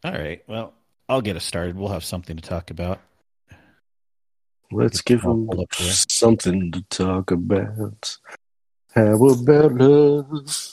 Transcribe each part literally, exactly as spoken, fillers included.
All right. Well, I'll get us started. We'll have something to talk about. Let's give them something to talk about. How about love?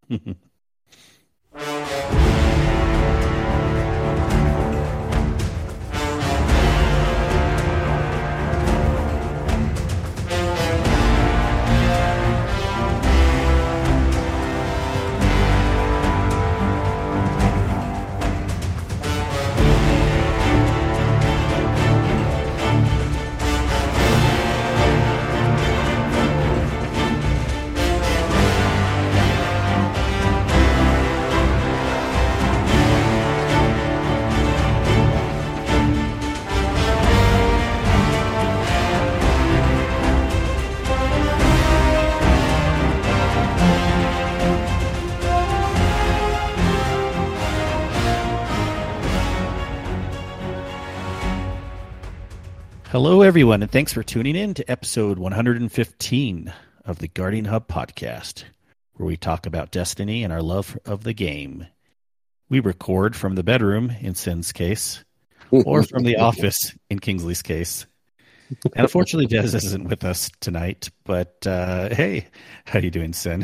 Hello, everyone, and thanks for tuning in to episode one hundred fifteen of the Guardian Hub podcast, where we talk about Destiny and our love of the game. We record from the bedroom in Sin's case, or from the office in Kingsley's case. And unfortunately, Des isn't with us tonight, but uh, hey, how you doing, Sin?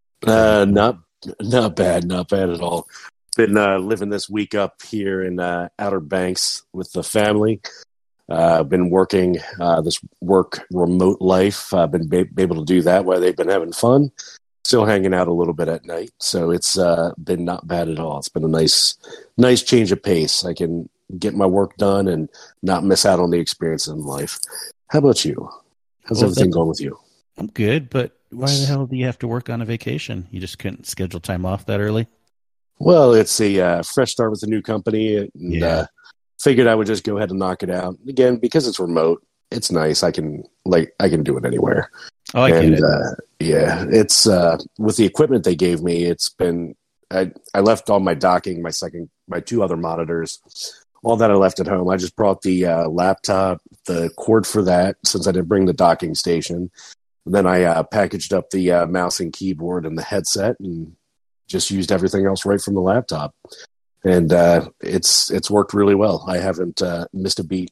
Uh, not, not bad, not bad at all. Been uh, living this week up here in uh, Outer Banks with the family. I've uh, been working uh, this work remote life. I've been ba- able to do that while they've been having fun. Still hanging out a little bit at night. So it's uh, been not bad at all. It's been a nice nice change of pace. I can get my work done and not miss out on the experience in life. How about you? How's well, everything going with you? I'm good, but why the hell do you have to work on a vacation? You just couldn't schedule time off that early? Well, it's a uh, fresh start with a new company. And, yeah. Uh, figured I would just go ahead and knock it out. Again, because it's remote, it's nice. I can like I can do it anywhere. Oh, I and, get it. Uh, yeah, it's uh, with the equipment they gave me. It's been I I left all my docking, my second, my two other monitors, all that I left at home. I just brought the uh, laptop, the cord for that, since I didn't bring the docking station. And then I uh, packaged up the uh, mouse and keyboard and the headset, and just used everything else right from the laptop. And uh, it's it's worked really well. I haven't uh, missed a beat.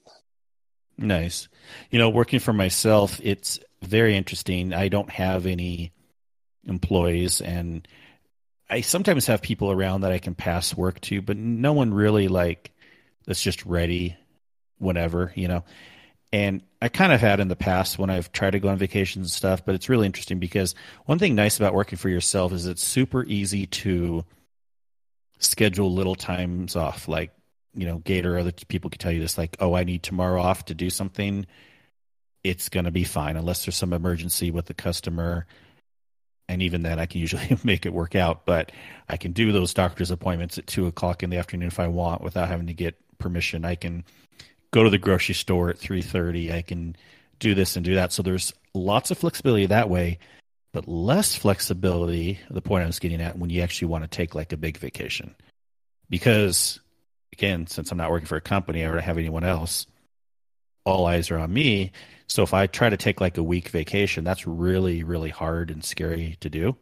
Nice. You know, working for myself, it's very interesting. I don't have any employees, and I sometimes have people around that I can pass work to, but no one really like that's just ready whenever, you know. And I kind of had in the past when I've tried to go on vacations and stuff, but it's really interesting because one thing nice about working for yourself is it's super easy to schedule little times off. Like, you know, Gator, other people can tell you this, like, oh, I need tomorrow off to do something. It's going to be fine unless there's some emergency with the customer. And even then I can usually make it work out, but I can do those doctor's appointments at two o'clock in the afternoon if I want without having to get permission. I can go to the grocery store at three thirty. I can do this and do that. So there's lots of flexibility that way, but less flexibility, the point I was getting at, when you actually want to take like a big vacation. Because, again, since I'm not working for a company, I don't have anyone else, all eyes are on me. So if I try to take like a week vacation, that's really, really hard and scary to do.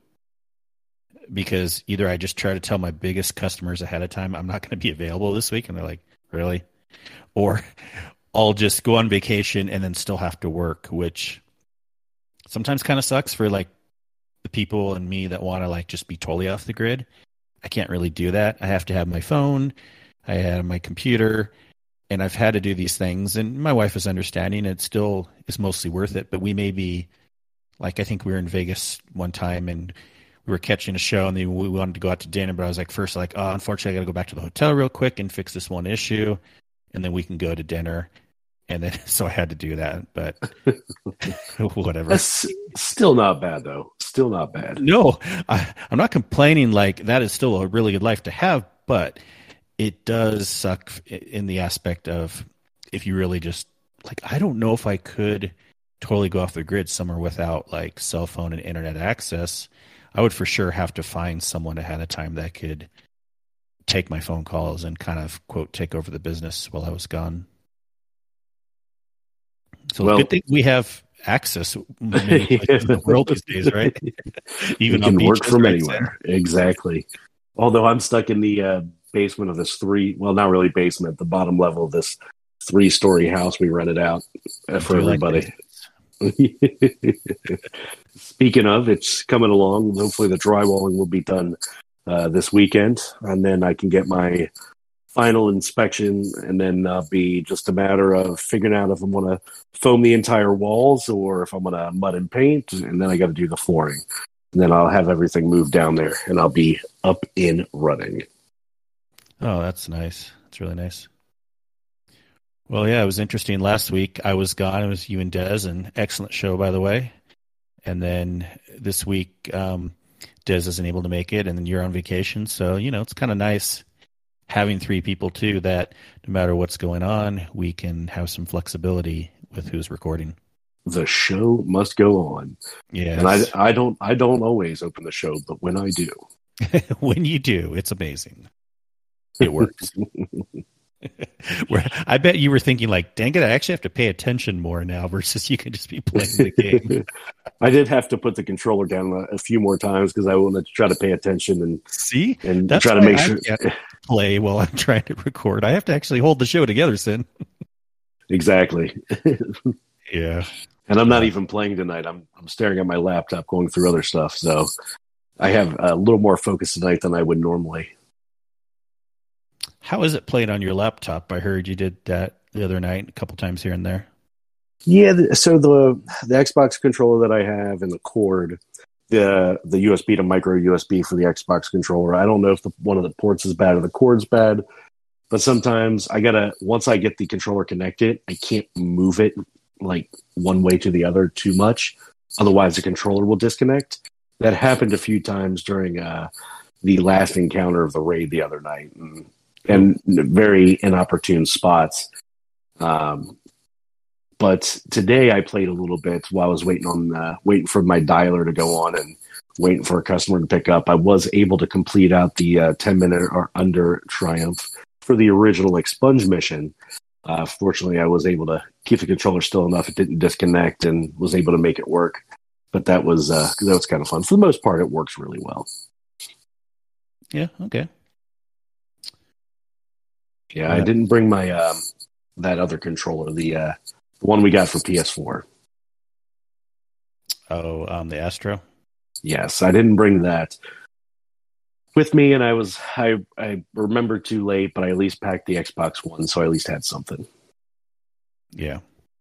Because either I just try to tell my biggest customers ahead of time, I'm not going to be available this week. And they're like, really? Or I'll just go on vacation and then still have to work, which sometimes kind of sucks for like the people and me that want to like just be totally off the grid. I can't really do that. I have to have my phone, I have my computer, and I've had to do these things. And my wife is understanding. It still is mostly worth it. But we may be like, I think we were in Vegas one time and we were catching a show and then we wanted to go out to dinner. But I was like, first, like, oh, unfortunately, I got to go back to the hotel real quick and fix this one issue, and then we can go to dinner. And then, so I had to do that, but whatever. That's still not bad, though. Still not bad. No, I, I'm not complaining. Like, that is still a really good life to have, but it does suck in the aspect of if you really just, like, I don't know if I could totally go off the grid somewhere without, like, cell phone and internet access. I would for sure have to find someone ahead of time that could take my phone calls and kind of, quote, take over the business while I was gone. So well, good thing we have access many places in the world these days, right? Even you can work from anywhere. Exactly. Although I'm stuck in the uh, basement of this three, well, not really basement, the bottom level of this three story house we rented out uh, for everybody. Like Speaking of, it's coming along. Hopefully the drywalling will be done uh, this weekend, and then I can get my final inspection, and then uh, be just a matter of figuring out if I'm going to foam the entire walls or if I'm going to mud and paint, and then I got to do the flooring. And then I'll have everything moved down there, and I'll be up and running. Oh, that's nice. That's really nice. Well, yeah, it was interesting. Last week I was gone. It was you and Des, an excellent show, by the way. And then this week, um, Des isn't able to make it, and then you're on vacation. So, you know, it's kind of nice having three people, too, that no matter what's going on, we can have some flexibility with who's recording. The show must go on. Yeah. And I, I don't I don't always open the show, but when I do. When you do, it's amazing. It works. Where I bet you were thinking, like, dang it, I actually have to pay attention more now versus you can just be playing the game. I did have to put the controller down a, a few more times because I wanted to try to pay attention and see and That's try to make I sure can't play while I'm trying to record. I have to actually hold the show together, Sin. Exactly. Yeah. And I'm not even playing tonight. I'm I'm staring at my laptop, going through other stuff. So I have a little more focus tonight than I would normally. How is it played on your laptop? I heard you did that the other night, a couple times here and there. Yeah, so the the Xbox controller that I have and the cord, the the U S B to micro U S B for the Xbox controller. I don't know if the, one of the ports is bad or the cord's bad, but sometimes I gotta once I get the controller connected, I can't move it like one way to the other too much, otherwise the controller will disconnect. That happened a few times during uh, the last encounter of the raid the other night, and, and very inopportune spots. Um, but today I played a little bit while I was waiting on uh, waiting for my dialer to go on and waiting for a customer to pick up. I was able to complete out the uh, ten minute or under triumph for the original expunge mission. Uh, fortunately, I was able to keep the controller still enough; it didn't disconnect, and was able to make it work. But that was uh, that was kind of fun. For the most part, it works really well. Yeah. Okay. Yeah, yeah. I didn't bring my um, that other controller, the uh, the one we got for P S four. Oh, um, the Astro. Yes, I didn't bring that with me, and I was I I remembered too late, but I at least packed the Xbox One, so I at least had something. Yeah.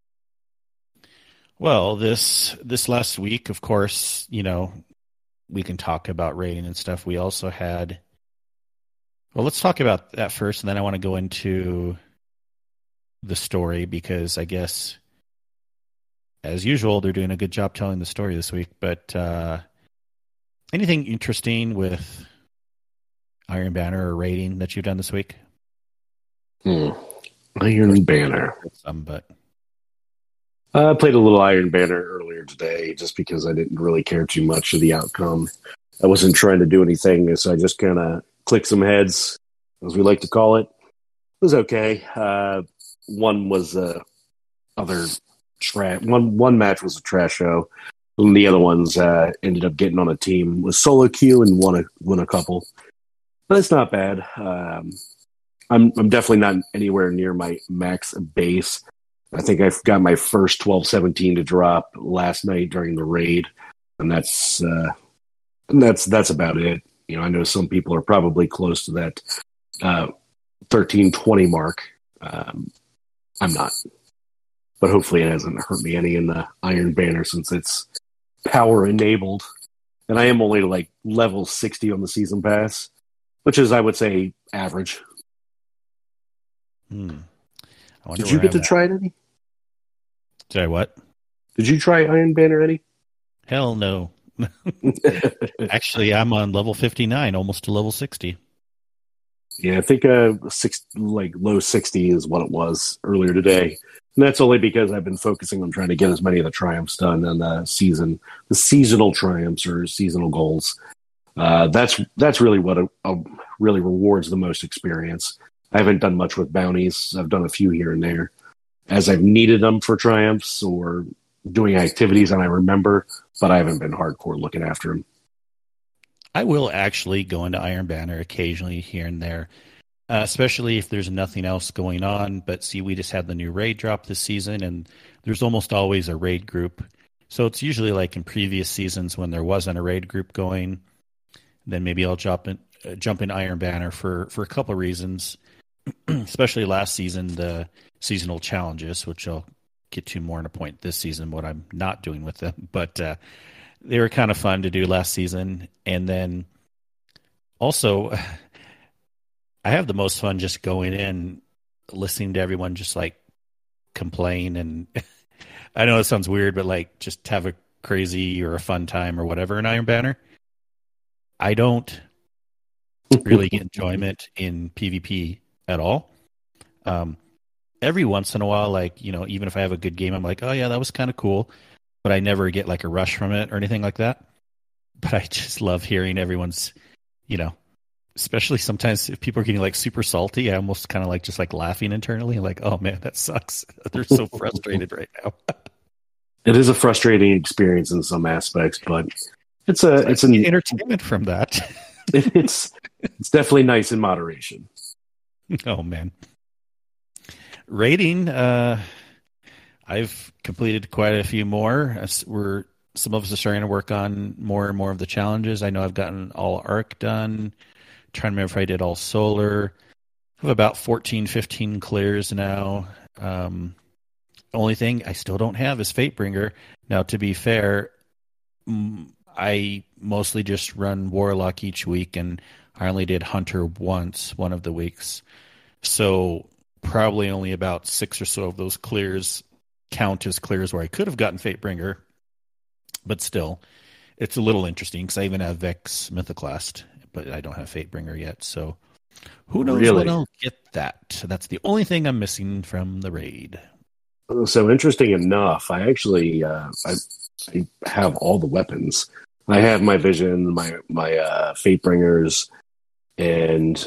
Well, this this last week, of course, you know, we can talk about rating and stuff. We also had. Well, let's talk about that first, and then I want to go into the story because I guess, as usual, they're doing a good job telling the story this week. But uh, anything interesting with Iron Banner or rating that you've done this week? Hmm. Iron Banner. Some, but uh, I played a little Iron Banner earlier today just because I didn't really care too much of the outcome. I wasn't trying to do anything, so I just kind of clicked some heads, as we like to call it. It was okay. Uh, one was uh, other trash. One one match was a trash show, and the other ones uh, ended up getting on a team with solo queue and won a won a couple. But it's not bad. Um, I'm I'm definitely not anywhere near my max base. I think I've got my first twelve seventeen to drop last night during the raid, and that's uh, and that's that's about it. You know, I know some people are probably close to that uh, thirteen twenty mark. Um, I'm not, but hopefully it hasn't hurt me any in the Iron Banner since it's power enabled, and I am only like level sixty on the season pass, which is, I would say, average. Hmm. Did you get to try it, Eddie? Did I what? Did you try Iron Banner, Eddie? Hell no. Actually, I'm on level fifty-nine, almost to level sixty. Yeah, I think uh, six, like low sixty is what it was earlier today. And that's only because I've been focusing on trying to get as many of the triumphs done in the season, the seasonal triumphs or seasonal goals. Uh, that's that's really what a, a really rewards the most experience. I haven't done much with bounties. I've done a few here and there as I've needed them for triumphs or doing activities and I remember, but I haven't been hardcore looking after them. I will actually go into Iron Banner occasionally here and there. uh, especially if there's nothing else going on. But see, we just had the new raid drop this season, and there's almost always a raid group. So it's usually like in previous seasons when there wasn't a raid group going, then maybe I'll jump in, uh, jump in Iron Banner for, for a couple of reasons, especially last season, the seasonal challenges, which I'll get to more in a point this season, what I'm not doing with them. But uh, they were kind of fun to do last season. And then also, I have the most fun just going in, listening to everyone just like complain. And I know it sounds weird, but like just have a crazy or a fun time or whatever in Iron Banner. I don't really get enjoyment in PvP at all. Um, every once in a while, like, you know, even if I have a good game, I'm like, oh yeah, that was kind of cool, but I never get like a rush from it or anything like that. But I just love hearing everyone's, you know, especially sometimes if people are getting like super salty, I almost kind of like just like laughing internally, like, oh man, that sucks. They're so frustrated right now. It is a frustrating experience in some aspects, but it's a it's an entertainment from that. it's it's definitely nice in moderation. Oh man. Rating, uh, I've completed quite a few more. We're some of us are starting to work on more and more of the challenges. I know I've gotten all Arc done. Trying to remember if I did all solar. I have about fourteen, fifteen clears now. Um, only thing I still don't have is Fatebringer. Now, to be fair, I mostly just run Warlock each week, and I only did Hunter once, one of the weeks. So probably only about six or so of those clears count as clears where I could have gotten Fatebringer. But still, it's a little interesting because I even have Vex Mythoclast, but I don't have Fatebringer yet. So who knows really? when I'll get that. That's the only thing I'm missing from the raid. So interesting enough, I actually uh, I, I have all the weapons. I have my Vision, my my uh, Fatebringers, and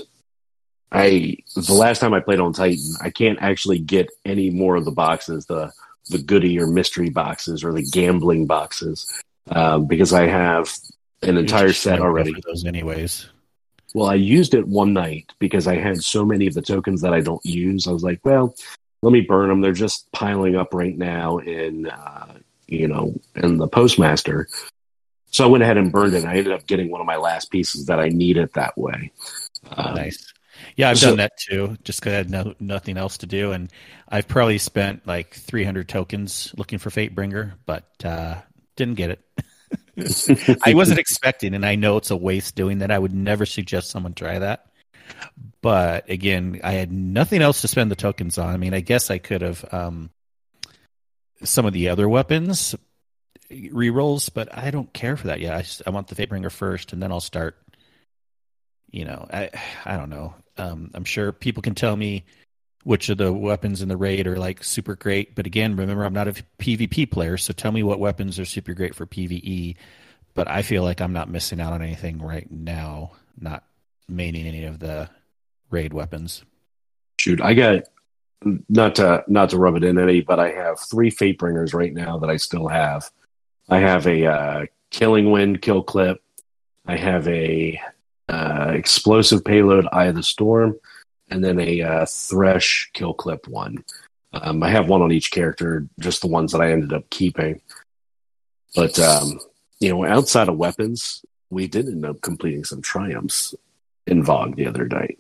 I the last time I played on Titan, I can't actually get any more of the boxes, the the goodie or mystery boxes or the gambling boxes, um, because I have an entire set already. For those anyways. Well, I used it one night because I had so many of the tokens that I don't use. I was like, well, let me burn them. They're just piling up right now in, uh, you know, in the Postmaster. So I went ahead and burned it. And I ended up getting one of my last pieces that I needed that way. Um, nice. Yeah, I've so, done that too, just because I had no, nothing else to do. And I've probably spent like three hundred tokens looking for Fatebringer, but uh, didn't get it. I wasn't expecting, and I know it's a waste doing that. I would never suggest someone try that. But again, I had nothing else to spend the tokens on. I mean, I guess I could have um, some of the other weapons rerolls, but I don't care for that yet. I, just, I want the Fatebringer first, and then I'll start. You know, I I don't know. Um, I'm sure people can tell me which of the weapons in the raid are like super great. But again, remember, I'm not a PvP player, so tell me what weapons are super great for PvE. But I feel like I'm not missing out on anything right now, not maining any of the raid weapons. Shoot, I got not to not to rub it in any, but I have three Fatebringers right now that I still have. I have a uh, Killing Wind kill clip. I have a uh, explosive payload Eye of the Storm, and then a uh, Thresh kill clip one. Um, I have one on each character, just the ones that I ended up keeping. But um, you know, outside of weapons, we did end up completing some triumphs in VoG the other night.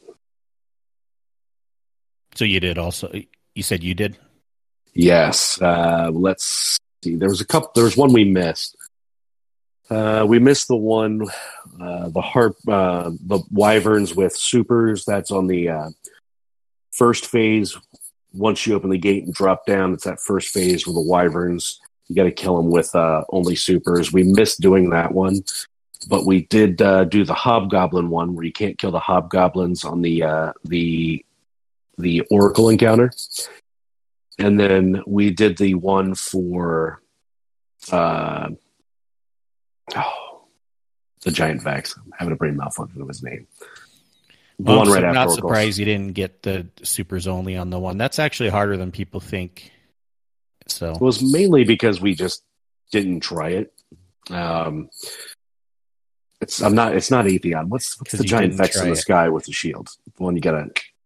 So you did also. You said you did? Yes. Uh, let's see. There was a couple. There was one we missed. Uh, we missed the one, uh, the harp, uh, the wyverns with supers. That's on the uh, first phase. Once you open the gate and drop down, it's that first phase with the wyverns. You got to kill them with uh, only supers. We missed doing that one, but we did uh, do the hobgoblin one where you can't kill the hobgoblins on the uh, the the Oracle encounter. And then we did the one for uh, oh, the Giant Vex. I'm having a brain malfunction of his name. The well, one I'm right not after surprised you didn't get the supers only on the one. That's actually harder than people think. So it was mainly because we just didn't try it. Um, it's I'm not. It's not Atheon. What's what's the Giant Vex in the sky with the shield? The one you gotta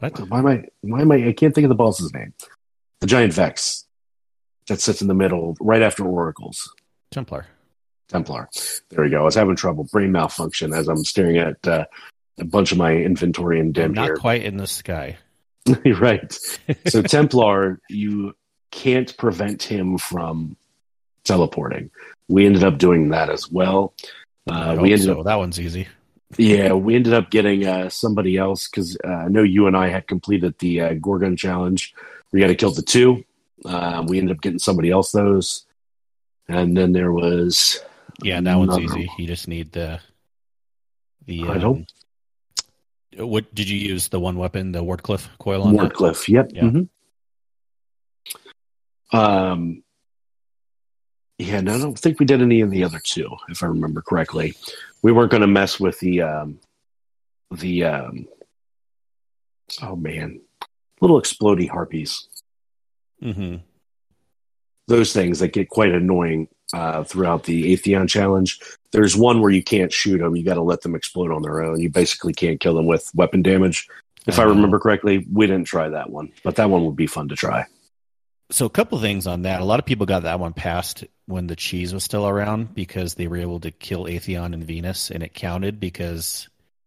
What? Why am I? Why am I? I can't think of the boss's name. The giant Vex that sits in the middle, right after Oracles. Templar. Templar. There we go. I was having trouble brain malfunction as I'm staring at uh, a bunch of my inventory in dim Not here. quite in the sky. Right. So Templar, you can't prevent him from teleporting. We ended up doing that as well. Uh, we ended so. up That one's easy. Yeah, we ended up getting uh, somebody else because uh, I know you and I had completed the uh, Gorgon challenge. We got to kill the two. Uh, we ended up getting somebody else those, and then there was yeah, that one's another easy. one. You just need the the. I Um, don't. what did you use? The one weapon, the Wardcliffe coil on that? Wardcliffe. Yep. Yeah. Mm-hmm. Um. Yeah, no, I don't think we did any of the other two, if I remember correctly. We weren't going to mess with the um, the um, oh man, little explodey harpies. Mm-hmm. Those things that get quite annoying uh, throughout the Atheon challenge. There's one where you can't shoot them; you got to let them explode on their own. You basically can't kill them with weapon damage. If uh, I remember correctly, we didn't try that one, but that one would be fun to try. So a couple things on that. A lot of people got that one passed when the cheese was still around because they were able to kill Atheon and Venus, and it counted because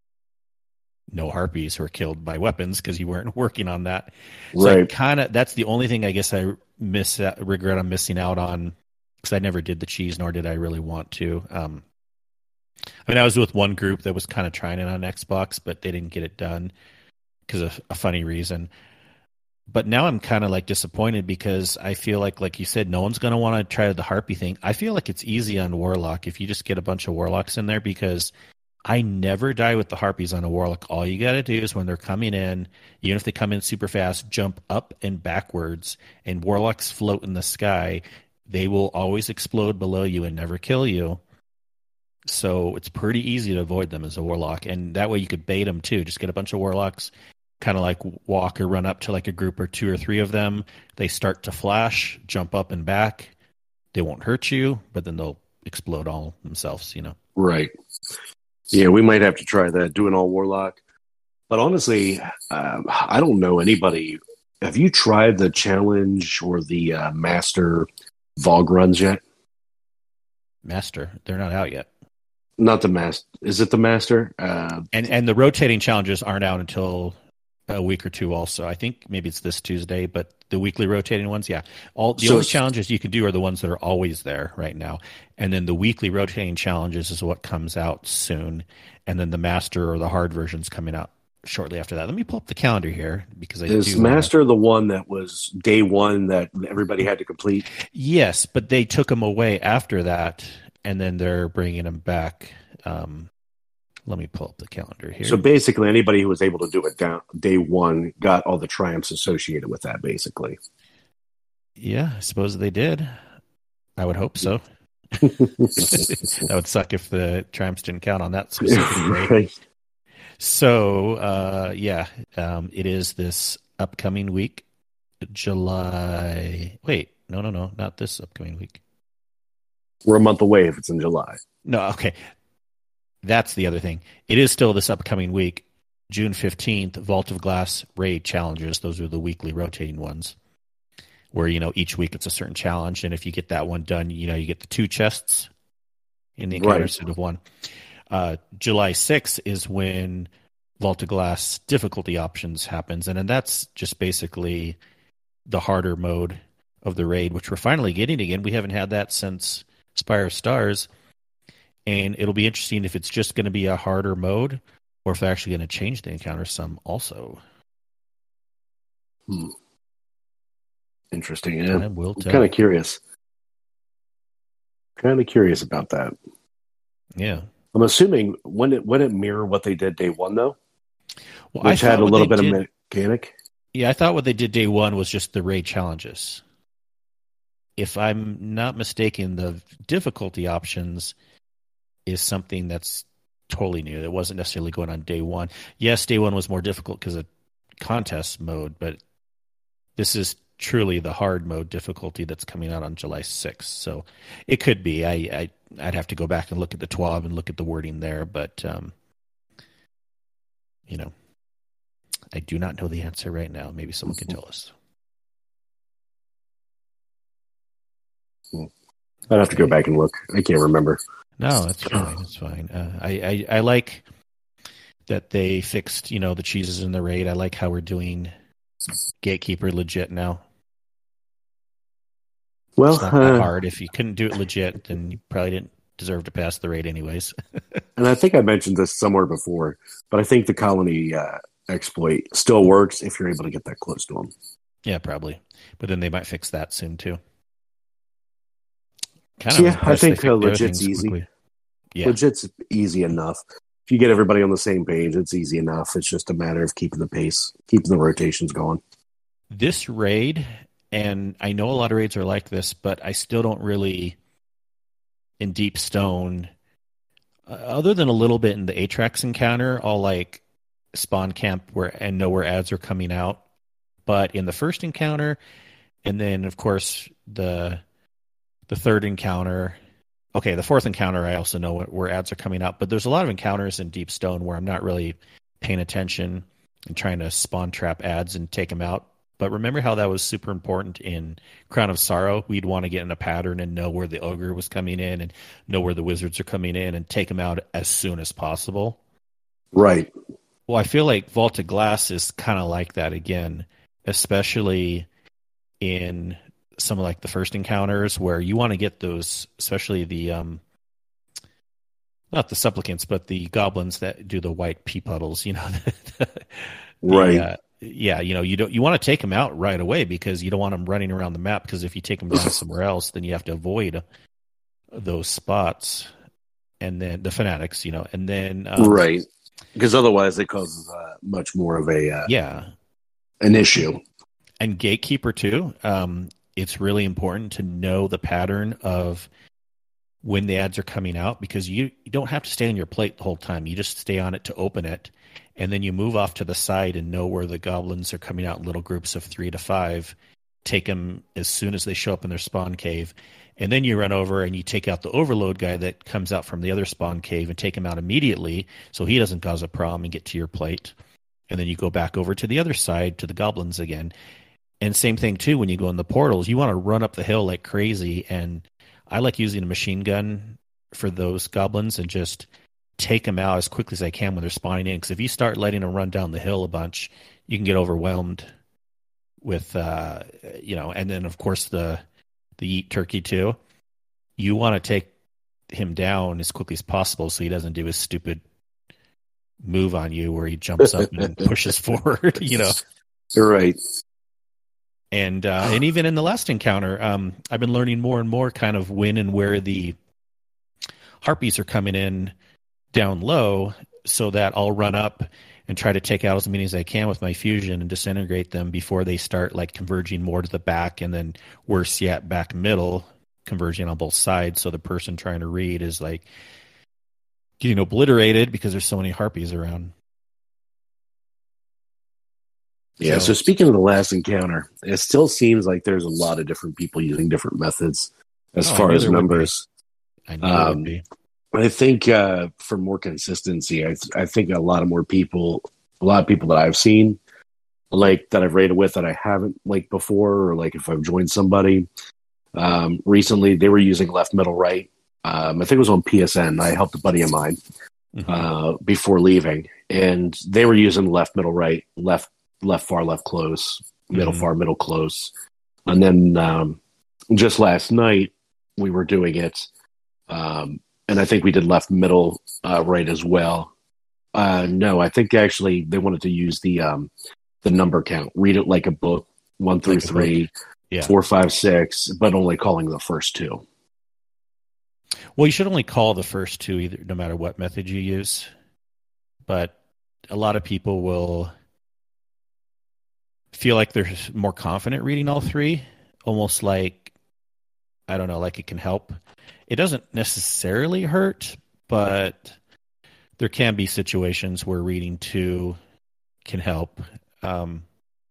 no harpies were killed by weapons because you weren't working on that. So right. Kind of that's the only thing I guess I miss regret I'm missing out on because I never did the cheese, nor did I really want to. Um, I mean, I was with one group that was kind of trying it on Xbox, but they didn't get it done because of a funny reason. But now I'm kind of like disappointed because I feel like, like you said, no one's going to want to try the harpy thing. I feel like it's easy on Warlock if you just get a bunch of Warlocks in there because I never die with the harpies on a Warlock. All you got to do is when they're coming in, even if they come in super fast, jump up and backwards, and Warlocks float in the sky. They will always explode below you and never kill you. So it's pretty easy to avoid them as a Warlock. And that way you could bait them too. Just get a bunch of Warlocks, kind of like walk or run up to like a group or two or three of them. They start to flash, jump up and back. They won't hurt you, but then they'll explode all themselves, you know? Right. Yeah, we might have to try that, do an all Warlock. But honestly, um, I don't know anybody. Have you tried the challenge or the uh, Master Vogue runs yet? Master. They're not out yet. Not the Master. Is it the Master? Uh, and and the rotating challenges aren't out until a week or two also. I think maybe it's this Tuesday, but the weekly rotating ones, yeah. All the so only challenges you can do are the ones that are always there right now. And then the weekly rotating challenges is what comes out soon. And then the master or the hard version's coming out shortly after that. Let me pull up the calendar here because I is do Master wanna... the one that was day one that everybody had to complete? Yes, but they took them away after that, and then they're bringing them back. Um, Let me pull up the calendar here. So basically, anybody who was able to do it down day one got all the triumphs associated with that, basically. Yeah, I suppose they did. I would hope so. That would suck if the triumphs didn't count on that specifically. Right. So, uh, yeah, um, it is this upcoming week, July. Wait, no, no, no, not this upcoming week. We're a month away if it's in July. No, okay. That's the other thing. It is still this upcoming week, June fifteenth, Vault of Glass Raid Challenges. Those are the weekly rotating ones where, you know, each week it's a certain challenge. And if you get that one done, you know, you get the two chests in the encounter right. instead of one. Uh, July sixth is when Vault of Glass difficulty options happens. And then that's just basically the harder mode of the raid, which we're finally getting again. We haven't had that since Spire of Stars. And it'll be interesting if it's just going to be a harder mode or if they're actually going to change the encounter some also. Hmm. Interesting. Yeah. I will tell. I'm kind of curious. Kind of curious about that. Yeah. I'm assuming, when it would it mirror what they did day one, though? Well, Which I had a little bit did, of mechanic? Yeah, I thought what they did day one was just the raid challenges. If I'm not mistaken, the difficulty options is something that's totally new. That wasn't necessarily going on day one. Yes, day one was more difficult because of contest mode, but this is truly the hard mode difficulty that's coming out on July sixth. So it could be. I, I I'd have to go back and look at the twelve and look at the wording there, but um, you know, I do not know the answer right now. Maybe someone can tell us. I'd have to go back and look. I can't remember. No, that's fine. That's fine. Uh, I, I I like that they fixed, you know, the cheeses in the raid. I like how we're doing Gatekeeper legit now. Well, it's not that uh, hard. If you couldn't do it legit, then you probably didn't deserve to pass the raid anyways. and I think I mentioned this somewhere before, but I think the colony uh, exploit still works if you're able to get that close to them. Yeah, probably. But then they might fix that soon too. Kind of. Yeah, I think uh, legit's easy. Quickly. Yeah. Legit's easy enough. If you get everybody on the same page, it's easy enough. It's just a matter of keeping the pace, keeping the rotations going. This raid, and I know a lot of raids are like this, but I still don't really, in Deep Stone, uh, other than a little bit in the Atrax encounter, I'll like spawn camp where and know where ads are coming out. But in the first encounter, and then of course the the third encounter, okay, the fourth encounter, I also know where ads are coming out. But there's a lot of encounters in Deep Stone where I'm not really paying attention and trying to spawn trap ads and take them out. But remember how that was super important in Crown of Sorrow? We'd want to get in a pattern and know where the ogre was coming in and know where the wizards are coming in and take them out as soon as possible. Right. Well, I feel like Vaulted Glass is kind of like that again, especially in some of like the first encounters where you want to get those, especially the, um, not the supplicants, but the goblins that do the white pea puddles, you know. the, right. Uh, yeah, you know, you don't you want to take them out right away because you don't want them running around the map, because if you take them down somewhere else, then you have to avoid those spots. And then the fanatics, you know, and then um, right, because otherwise it causes uh, much more of a uh, yeah an issue. And Gatekeeper too. Um, it's really important to know the pattern of when the ads are coming out, because you, you don't have to stay on your plate the whole time. You just stay on it to open it. And then you move off to the side and know where the goblins are coming out in little groups of three to five. Take them as soon as they show up in their spawn cave. And then you run over and you take out the overload guy that comes out from the other spawn cave and take him out immediately so he doesn't cause a problem and get to your plate. And then you go back over to the other side to the goblins again. And same thing, too, when you go in the portals. You want to run up the hill like crazy. And I like using a machine gun for those goblins and just take them out as quickly as I can when they're spawning in. Because if you start letting them run down the hill a bunch, you can get overwhelmed with, uh, you know, and then, of course, the the Yeet Turkey, too. You want to take him down as quickly as possible so he doesn't do his stupid move on you where he jumps up and pushes forward, you know. You're right. And uh, and even in the last encounter, um, I've been learning more and more kind of when and where the harpies are coming in down low, so that I'll run up and try to take out as many as I can with my fusion and disintegrate them before they start like converging more to the back, and then worse yet, back middle, converging on both sides. So the person trying to read is like getting obliterated because there's so many harpies around. Yeah, so, so speaking of the last encounter, it still seems like there's a lot of different people using different methods as oh, far as numbers. I knew um, would be. I think uh, for more consistency, I, th- I think a lot of more people, a lot of people that I've seen, like that I've raided with that I haven't like before, or like if I've joined somebody um, recently, they were using left, middle, right. Um, I think it was on P S N. I helped a buddy of mine mm-hmm. uh, before leaving, and they were using left, middle, right, left, left, far, left, close, middle, mm-hmm. far, middle, close. And then um, just last night, we were doing it. Um, and I think we did left, middle, uh, right as well. Uh, no, I think actually they wanted to use the um, the number count. Read it like a book, one through like three, yeah. four, five, six, but only calling the first two. Well, you should only call the first two, either, no matter what method you use. But a lot of people will feel like they're more confident reading all three, almost like, I don't know, like it can help. It doesn't necessarily hurt, but there can be situations where reading two can help. Um,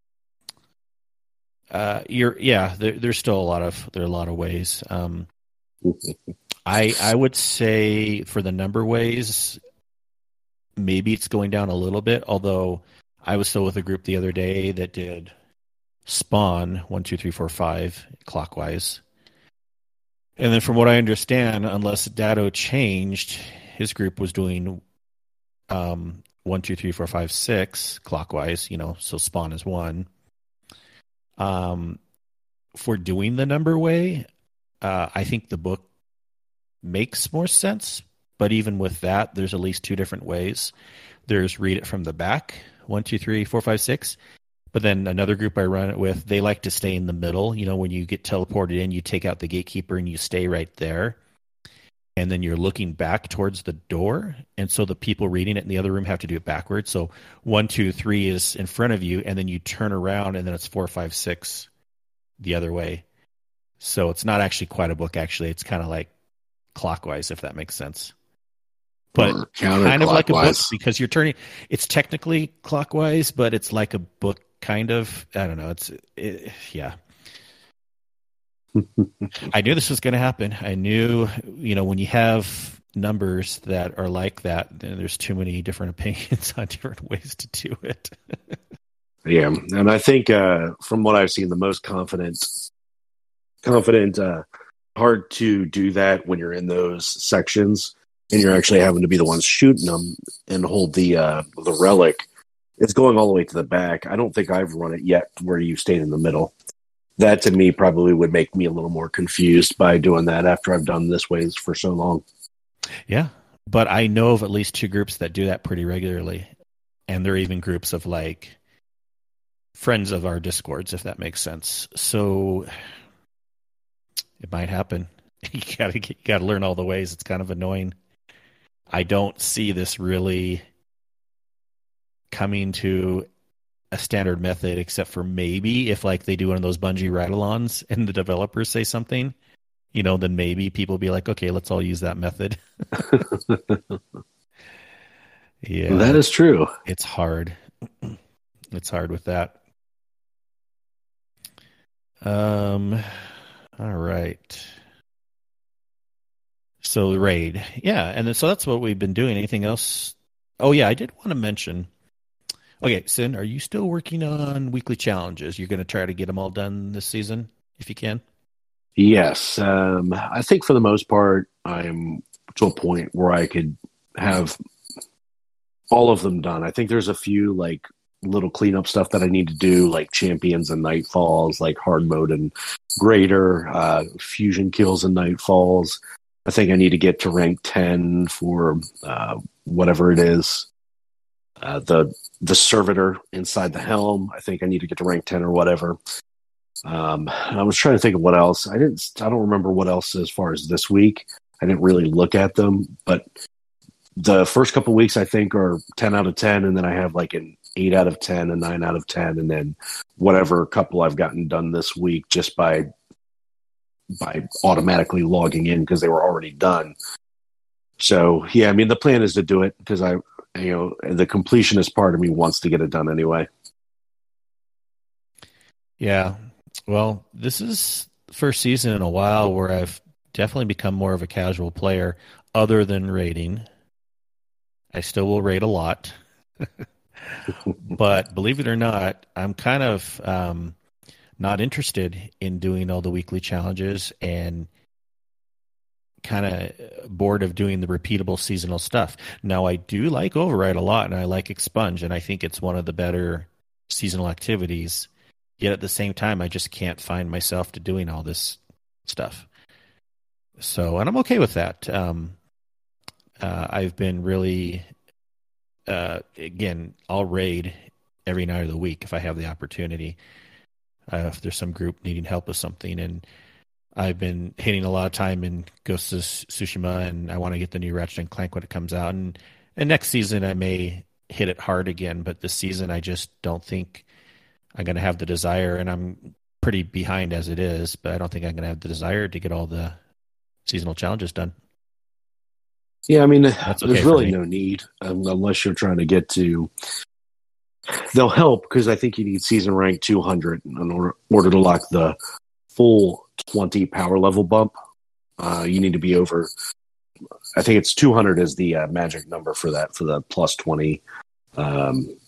uh, you're, yeah, there, there's still a lot of there are a lot of ways. Um, I I would say for the number ways, maybe it's going down a little bit. Although I was still with a group the other day that did Spawn one, two, three, four, five clockwise. And then from what I understand, unless Dado changed, his group was doing um, one, two, three, four, five, six clockwise, you know, so Spawn is one. Um, for doing the number way, uh, I think the book makes more sense. But even with that, there's at least two different ways. There's read it from the back, one, two, three, four, five, six. But then another group I run it with, they like to stay in the middle. You know, when you get teleported in, you take out the gatekeeper and you stay right there. And then you're looking back towards the door. And so the people reading it in the other room have to do it backwards. So one, two, three is in front of you, and then you turn around, and then it's four, five, six the other way. So it's not actually quite a book, actually. It's kind of like clockwise, if that makes sense. But kind of like a book because you're turning. It's technically clockwise, but it's like a book, kind of. I don't know. It's it, yeah. I knew this was going to happen. I knew, you know, when you have numbers that are like that, then there's too many different opinions on different ways to do it. Yeah, and I think uh, from what I've seen, the most confident, confident, uh, hard to do that when you're in those sections. And you're actually having to be the ones shooting them and hold the uh, the relic. It's going all the way to the back. I don't think I've run it yet where you stayed in the middle. That to me probably would make me a little more confused by doing that after I've done this ways for so long. Yeah, but I know of at least two groups that do that pretty regularly. And they're even groups of like friends of our Discords, if that makes sense. So it might happen. You gotta, you gotta learn all the ways. It's kind of annoying. I don't see this really coming to a standard method, except for maybe if like they do one of those Bungie ride-alongs and the developers say something, you know, then maybe people be like, okay, let's all use that method. Yeah, that is true. It's hard. It's hard with that. Um, all right. So raid, yeah, and then, so that's what we've been doing. Anything else? Oh yeah, I did want to mention. Okay, Sin, are you still working on weekly challenges? You're going to try to get them all done this season, if you can. Yes, um, I think for the most part, I'm to a point where I could have all of them done. I think there's a few like little cleanup stuff that I need to do, like champions and nightfalls, like hard mode and greater, uh, fusion kills and nightfalls. I think I need to get to rank ten for uh, whatever it is. Uh, the the servitor inside the helm. I think I need to get to rank ten or whatever. Um, I was trying to think of what else. I didn't. I don't remember what else as far as this week. I didn't really look at them, but the first couple weeks I think are ten out of ten, and then I have like an eight out of ten, a nine out of ten, and then whatever couple I've gotten done this week just by. by automatically logging in because they were already done. So, yeah, I mean, the plan is to do it because I, you know, the completionist part of me wants to get it done anyway. Yeah. Well, this is the first season in a while where I've definitely become more of a casual player other than raiding. I still will raid a lot. But believe it or not, I'm kind of, um, not interested in doing all the weekly challenges and kind of bored of doing the repeatable seasonal stuff. Now, I do like Override a lot, and I like Expunge, and I think it's one of the better seasonal activities. Yet at the same time, I just can't find myself to doing all this stuff. So, and I'm okay with that. Um, uh, I've been really, uh, again, I'll raid every night of the week if I have the opportunity. Uh, if there's some group needing help with something, and I've been hitting a lot of time in Ghost of Tsushima, and I want to get the new Ratchet and Clank when it comes out, and, and next season I may hit it hard again, but this season I just don't think I'm going to have the desire, and I'm pretty behind as it is, but I don't think I'm going to have the desire to get all the seasonal challenges done. Yeah, I mean, That's okay there's really no need um, unless you're trying to get to. They'll help because I think you need season rank two hundred in order, order to lock the full twenty power level bump. Uh, you need to be over. I think it's two hundred is the uh, magic number for that for the plus twenty um,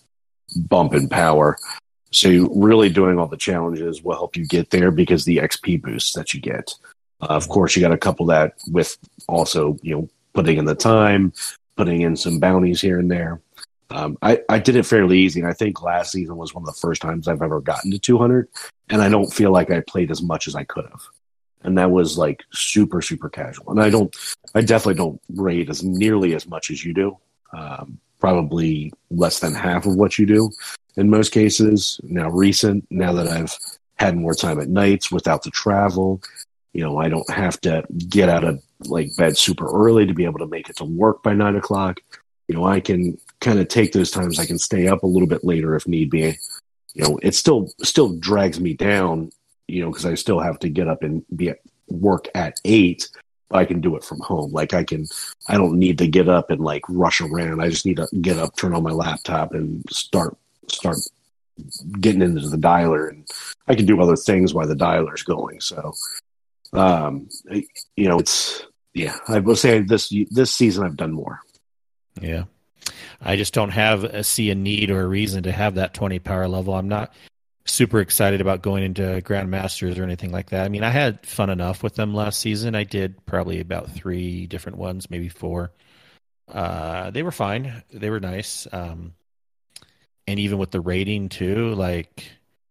bump in power. So really doing all the challenges will help you get there because the X P boosts that you get. Uh, of course, you got to couple that with also, you know, putting in the time, putting in some bounties here and there. Um, I, I did it fairly easy. And I think last season was one of the first times I've ever gotten to two hundred. And I don't feel like I played as much as I could have. And that was like super, super casual. And I don't, I definitely don't raid as nearly as much as you do. Um, probably less than half of what you do in most cases. Now, recent, now that I've had more time at nights without the travel, you know, I don't have to get out of like bed super early to be able to make it to work by nine o'clock. You know, I can kind of take those times. I can stay up a little bit later if need be. You know, it still still drags me down, you know, because I still have to get up and be at work at eight, but I can do it from home. Like I can, I don't need to get up and like rush around. I just need to get up, turn on my laptop and start, start getting into the dialer, and I can do other things while the dialer's going. So, um, you know, it's, yeah, I will say this, this season I've done more. Yeah. I just don't have a, see a need or a reason to have that twenty power level. I'm not super excited about going into Grandmasters or anything like that. I mean, I had fun enough with them last season. I did probably about three different ones, maybe four. Uh, they were fine. They were nice. Um, and even with the rating too, like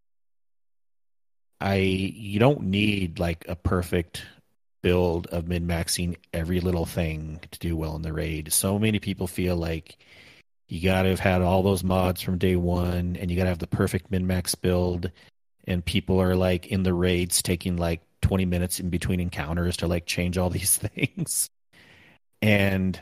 I, you don't need like a perfect build of min-maxing every little thing to do well in the raid. So many people feel like you got to have had all those mods from day one, and you got to have the perfect min-max build. And people are like in the raids taking like twenty minutes in between encounters to like change all these things. And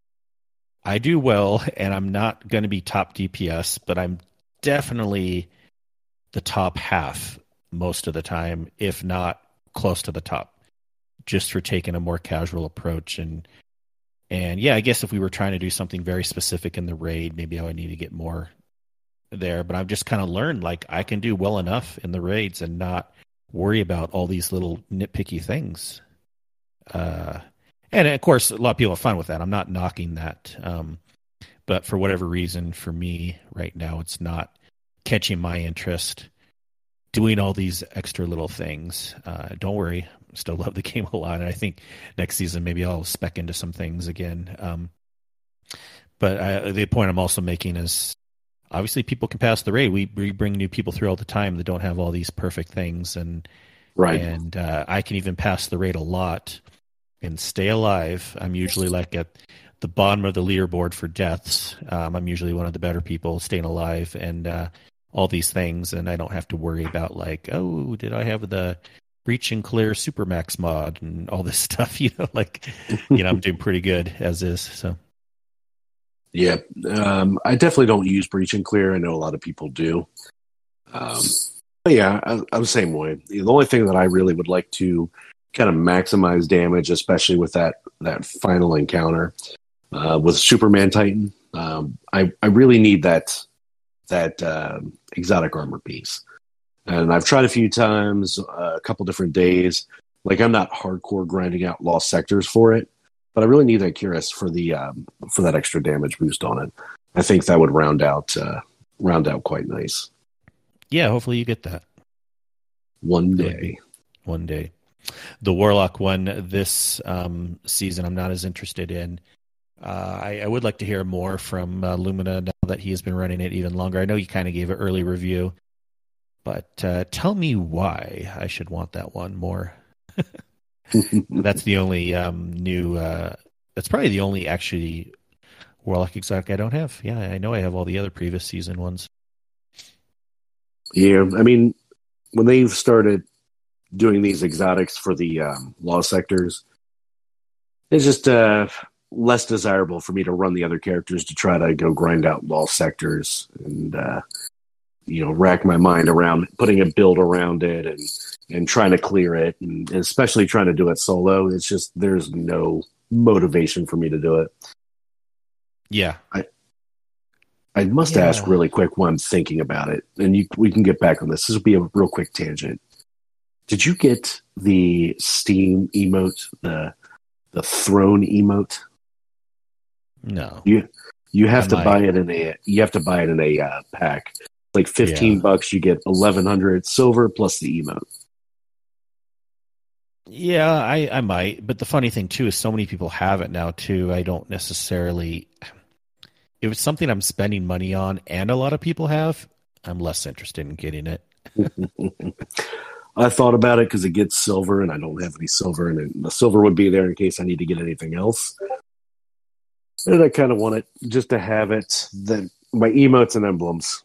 I do well, and I'm not going to be top D P S, but I'm definitely the top half most of the time, if not close to the top, just for taking a more casual approach. And And yeah, I guess if we were trying to do something very specific in the raid, maybe I would need to get more there. But I've just kind of learned like I can do well enough in the raids and not worry about all these little nitpicky things. Uh, and of course, a lot of people have fun with that. I'm not knocking that. Um, but for whatever reason, for me right now, it's not catching my interest doing all these extra little things. Uh, don't worry. Still love the game a lot, and I think next season maybe I'll spec into some things again. Um, but I, the point I'm also making is obviously people can pass the raid. We, we bring new people through all the time that don't have all these perfect things, and right. And uh, I can even pass the raid a lot and stay alive. I'm usually like at the bottom of the leaderboard for deaths. Um, I'm usually one of the better people staying alive, and uh, all these things, and I don't have to worry about like, oh, did I have the Reach and Clear Supermax mod and all this stuff, you know, like, you know, I'm doing pretty good as is. So, yeah, um, I definitely don't use Breach and Clear. I know a lot of people do. Um, but yeah, I, I'm the same way. The only thing that I really would like to kind of maximize damage, especially with that, that final encounter uh, with Superman Titan, um, I, I really need that, that uh, exotic armor piece. And I've tried a few times, uh, a couple different days. Like I'm not hardcore grinding out lost sectors for it, but I really need that Cuirass for the um, for that extra damage boost on it. I think that would round out uh, round out quite nice. Yeah, hopefully you get that one day. One day, the Warlock one this um, season, I'm not as interested in. Uh, I, I would like to hear more from uh, Lumina now that he has been running it even longer. I know you kind of gave an early review. But uh, tell me why I should want that one more. That's the only um, new. Uh, that's probably the only actually Warlock exotic I don't have. Yeah, I know I have all the other previous season ones. Yeah, I mean, when they've started doing these exotics for the um, lost sectors, it's just uh, less desirable for me to run the other characters to try to go grind out lost sectors and. Uh, you know, rack my mind around putting a build around it and, and trying to clear it, and especially trying to do it solo. It's just, there's no motivation for me to do it. Yeah. I I must yeah. ask really quick while I'm thinking about it, and you, we can get back on this. This will be a real quick tangent. Did you get the Steam emote, the the throne emote? No. You, You have I to might. buy it in a you have to buy it in a uh, pack. Like fifteen Yeah. bucks, you get eleven hundred silver plus the emote. Yeah, I, I might. But the funny thing too is so many people have it now too. I don't necessarily if it's something I'm spending money on and a lot of people have, I'm less interested in getting it. I thought about it because it gets silver, and I don't have any silver, and the silver would be there in case I need to get anything else. And I kind of want it just to have it, then my emotes and emblems.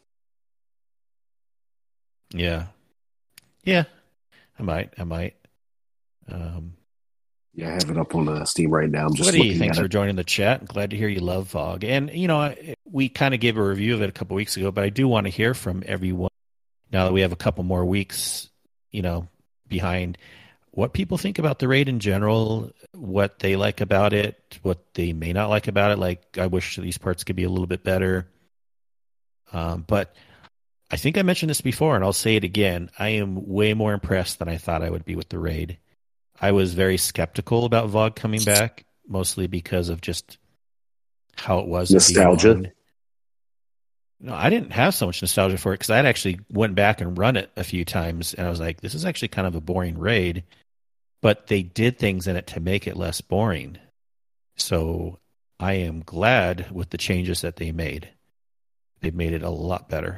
Yeah. Yeah. I might. I might. Um, Yeah, I have it up on uh, Steam right now. I'm just Woody, looking thanks at for it. joining the chat. Glad to hear you love Vogue. And, you know, I- we kind of gave a review of it a couple weeks ago, but I do want to hear from everyone now that we have a couple more weeks, you know, behind what people think about the raid in general, what they like about it, what they may not like about it. Like, I wish these parts could be a little bit better. Um, but I think I mentioned this before, and I'll say it again. I am way more impressed than I thought I would be with the raid. I was very skeptical about Vogue coming back, mostly because of just how it was Nostalgia. in D one. No, I didn't have so much nostalgia for it because I'd actually went back and run it a few times, and I was like, this is actually kind of a boring raid. But they did things in it to make it less boring. So I am glad with the changes that they made. They've made it a lot better.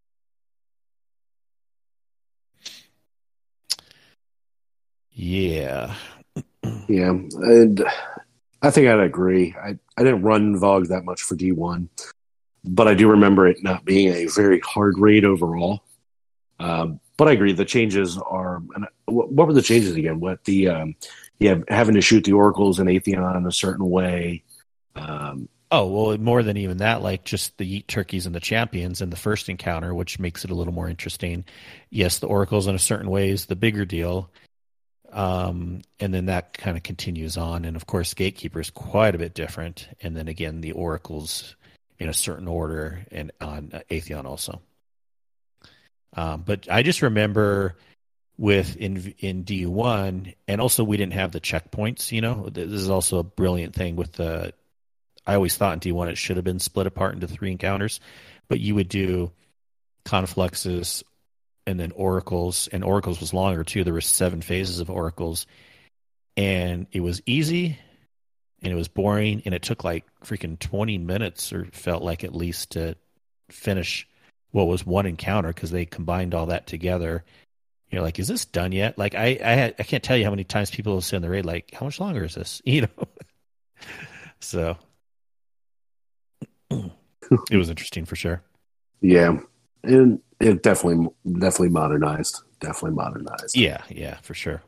Yeah. Yeah, and I think I'd agree. I, I didn't run Vogue that much for D one, but I do remember it not being a very hard raid overall. Um, but I agree, the changes are. And what, what were the changes again? What the um, yeah, having to shoot the oracles and Atheon in a certain way. Um, Oh, well, more than even that, like just the Yeet Turkeys and the Champions in the first encounter, which makes it a little more interesting. Yes, the Oracles in a certain way is the bigger deal. Um, and then that kind of continues on. And of course, Gatekeeper is quite a bit different. And then again, the Oracles in a certain order and on Atheon also. Um, but I just remember with in in D one, and also we didn't have the checkpoints, you know, this is also a brilliant thing with the, I always thought in D one it should have been split apart into three encounters, but you would do confluxes and then oracles, and oracles was longer too. There were seven phases of oracles, and it was easy, and it was boring, and it took like freaking twenty minutes, or felt like at least, to finish what was one encounter because they combined all that together. You're like, is this done yet? Like I I, had, I can't tell you how many times people will say in the raid, like, how much longer is this? You know, so. It was interesting for sure. yeah, and it definitely definitely modernized. Definitely modernized. Yeah, yeah, for sure.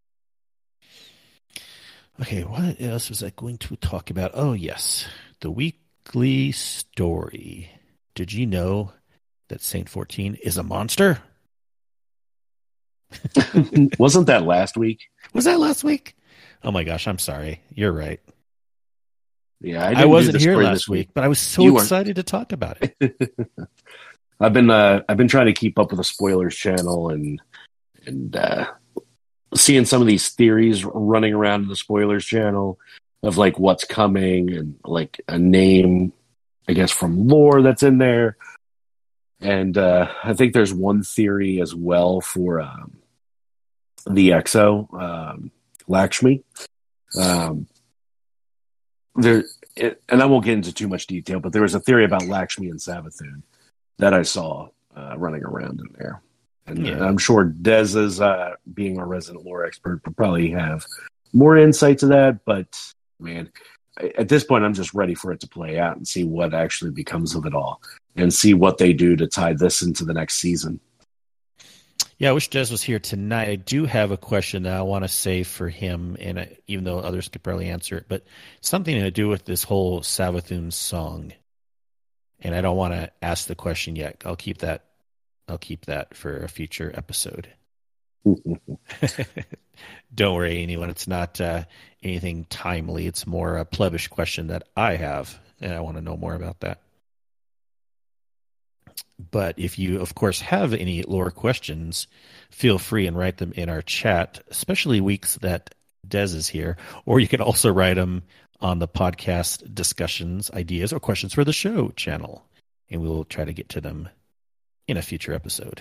Okay, what else was I going to talk about? Oh, yes, the weekly story. Did you know that Saint fourteen is a monster? Wasn't that last week? Was that last week? Oh my gosh, I'm sorry. You're right. Yeah, I, I, didn't wasn't do the here story last this week, week, but I was so You weren't. excited to talk about it. I've been uh, I've been trying to keep up with the spoilers channel and and uh, seeing some of these theories running around in the spoilers channel of like what's coming and like a name, I guess, from lore that's in there. And uh, I think there's one theory as well for um, the Exo, um, Lakshmi. Um, there, it, and I won't get into too much detail, but there was a theory about Lakshmi and Savathun that I saw uh, running around in there. And Yeah. I'm sure Des is, uh, being our resident lore expert, will probably have more insight to that. But man, at this point, I'm just ready for it to play out and see what actually becomes of it all, and see what they do to tie this into the next season. Yeah, I wish Des was here tonight. I do have a question that I want to save for him, and I, even though others could probably answer it, but something to do with this whole Savathun song. And I don't want to ask the question yet. I'll keep that. I'll keep that for a future episode. Don't worry, anyone. It's not uh, anything timely. It's more a plebish question that I have, and I want to know more about that. But if you, of course, have any lore questions, feel free and write them in our chat, especially weeks that Des is here. Or you can also write them on the podcast discussions, ideas, or questions for the show channel, and we'll try to get to them in a future episode.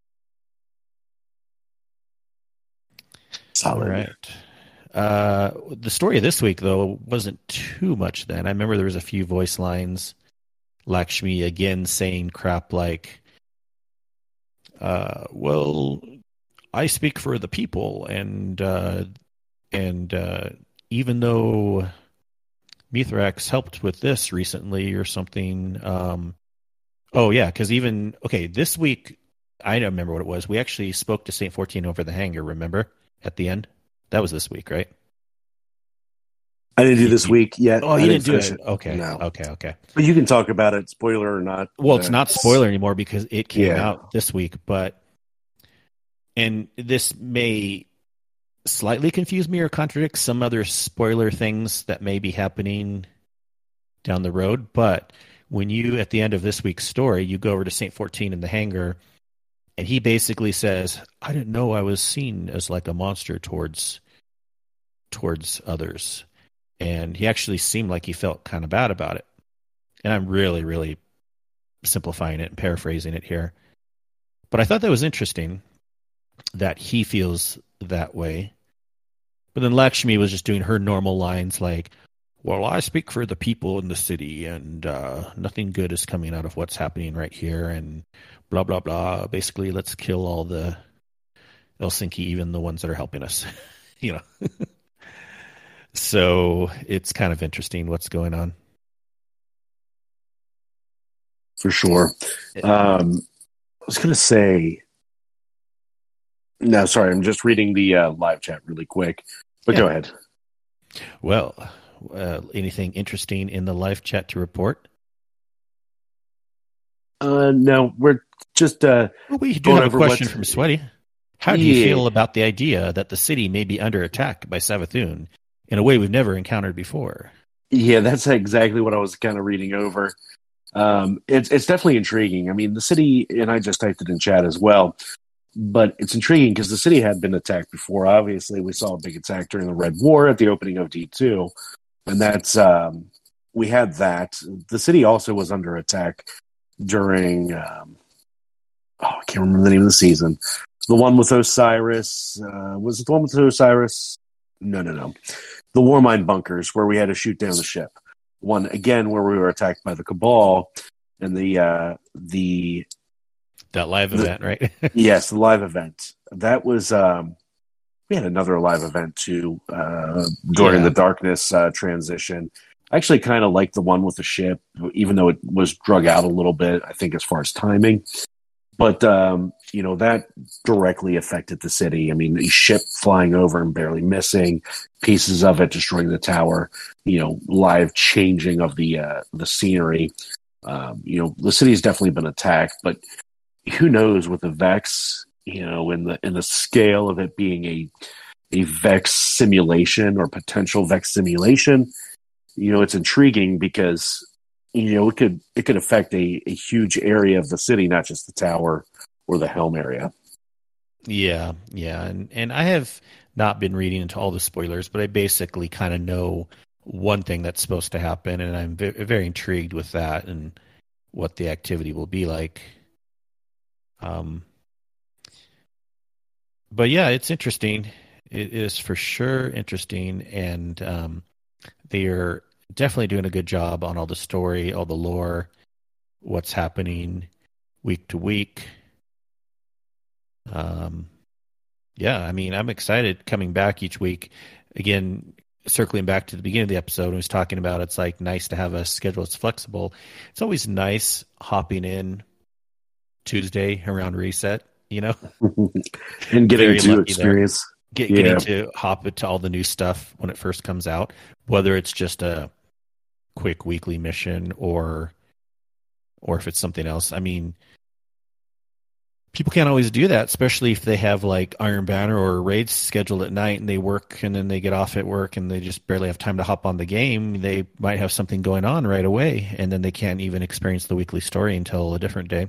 Solid. All right. Uh, the story of this week, though, wasn't too much then. I remember there was a few voice lines. Lakshmi again saying crap like, uh, well, I speak for the people, and uh, and uh, even though Mithrax helped with this recently or something. Um, oh, yeah, because even, okay, this week, I don't remember what it was. We actually spoke to Saint fourteen over the hangar, remember, at the end? That was this week, right? I didn't do this week yet. Oh, you I didn't, didn't do it? it. Okay, no. okay, okay. But you can talk about it, spoiler or not. Well, it's uh, not spoiler anymore because it came yeah. out this week, but, and this may slightly confuse me or contradict some other spoiler things that may be happening down the road, but when you, at the end of this week's story, you go over to Saint fourteen in the hangar, and he basically says, I didn't know I was seen as like a monster towards towards others. And he actually seemed like he felt kind of bad about it. And I'm really, really simplifying it and paraphrasing it here. But I thought that was interesting that he feels that way. But then Lakshmi was just doing her normal lines like, well, I speak for the people in the city, and uh, nothing good is coming out of what's happening right here, and blah, blah, blah. Basically, let's kill all the Helsinki, even the ones that are helping us. you know. So it's kind of interesting what's going on. For sure. Um, I was going to say, no, sorry, I'm just reading the uh, live chat really quick, but yeah. Go ahead. Well, uh, anything interesting in the live chat to report? Uh, no, we're just uh, well, we do have a question from Sweaty. How do yeah. you feel about the idea that the city may be under attack by Savathun in a way we've never encountered before? Yeah, that's exactly what I was kind of reading over. Um, it's it's definitely intriguing. I mean, the city, and I just typed it in chat as well, but it's intriguing because the city had been attacked before. Obviously, we saw a big attack during the Red War at the opening of D two, and that's um, we had that. The city also was under attack during, um, oh, I can't remember the name of the season. The one with Osiris, uh, was it the one with Osiris? No, no, no. The Warmind bunkers where we had to shoot down the ship. One, again, where we were attacked by the Cabal and the... Uh, the that live the, event, right? Yes, the live event. That was... Um, we had another live event, too, uh, during yeah. the Darkness uh, transition. I actually kind of liked the one with the ship, even though it was drug out a little bit, I think, as far as timing. But, um, you know, that directly affected the city. I mean, the ship flying over and barely missing, pieces of it destroying the tower, you know, live changing of the uh, the scenery. Um, you know, the city's definitely been attacked, but who knows with the Vex, you know, in the in the scale of it being a a Vex simulation or potential Vex simulation, you know, it's intriguing because you know, it could it could affect a, a huge area of the city, not just the tower or the helm area. Yeah, yeah, and and I have not been reading into all the spoilers, but I basically kind of know one thing that's supposed to happen, and I'm very, very intrigued with that and what the activity will be like. Um, but yeah, it's interesting. It is for sure interesting, and um, they are definitely doing a good job on all the story, all the lore, what's happening week to week. Um, yeah, I mean, I'm excited coming back each week. Again, circling back to the beginning of the episode, I was talking about it's like nice to have a schedule that's flexible. It's always nice hopping in Tuesday around reset, you know, and getting to experience. Get, yeah. Getting to hop into all the new stuff when it first comes out, whether it's just a quick weekly mission or or if it's something else. I mean, people can't always do that, especially if they have like Iron Banner or raids scheduled at night and they work and then they get off at work and they just barely have time to hop on the game. They might have something going on right away and then they can't even experience the weekly story until a different day.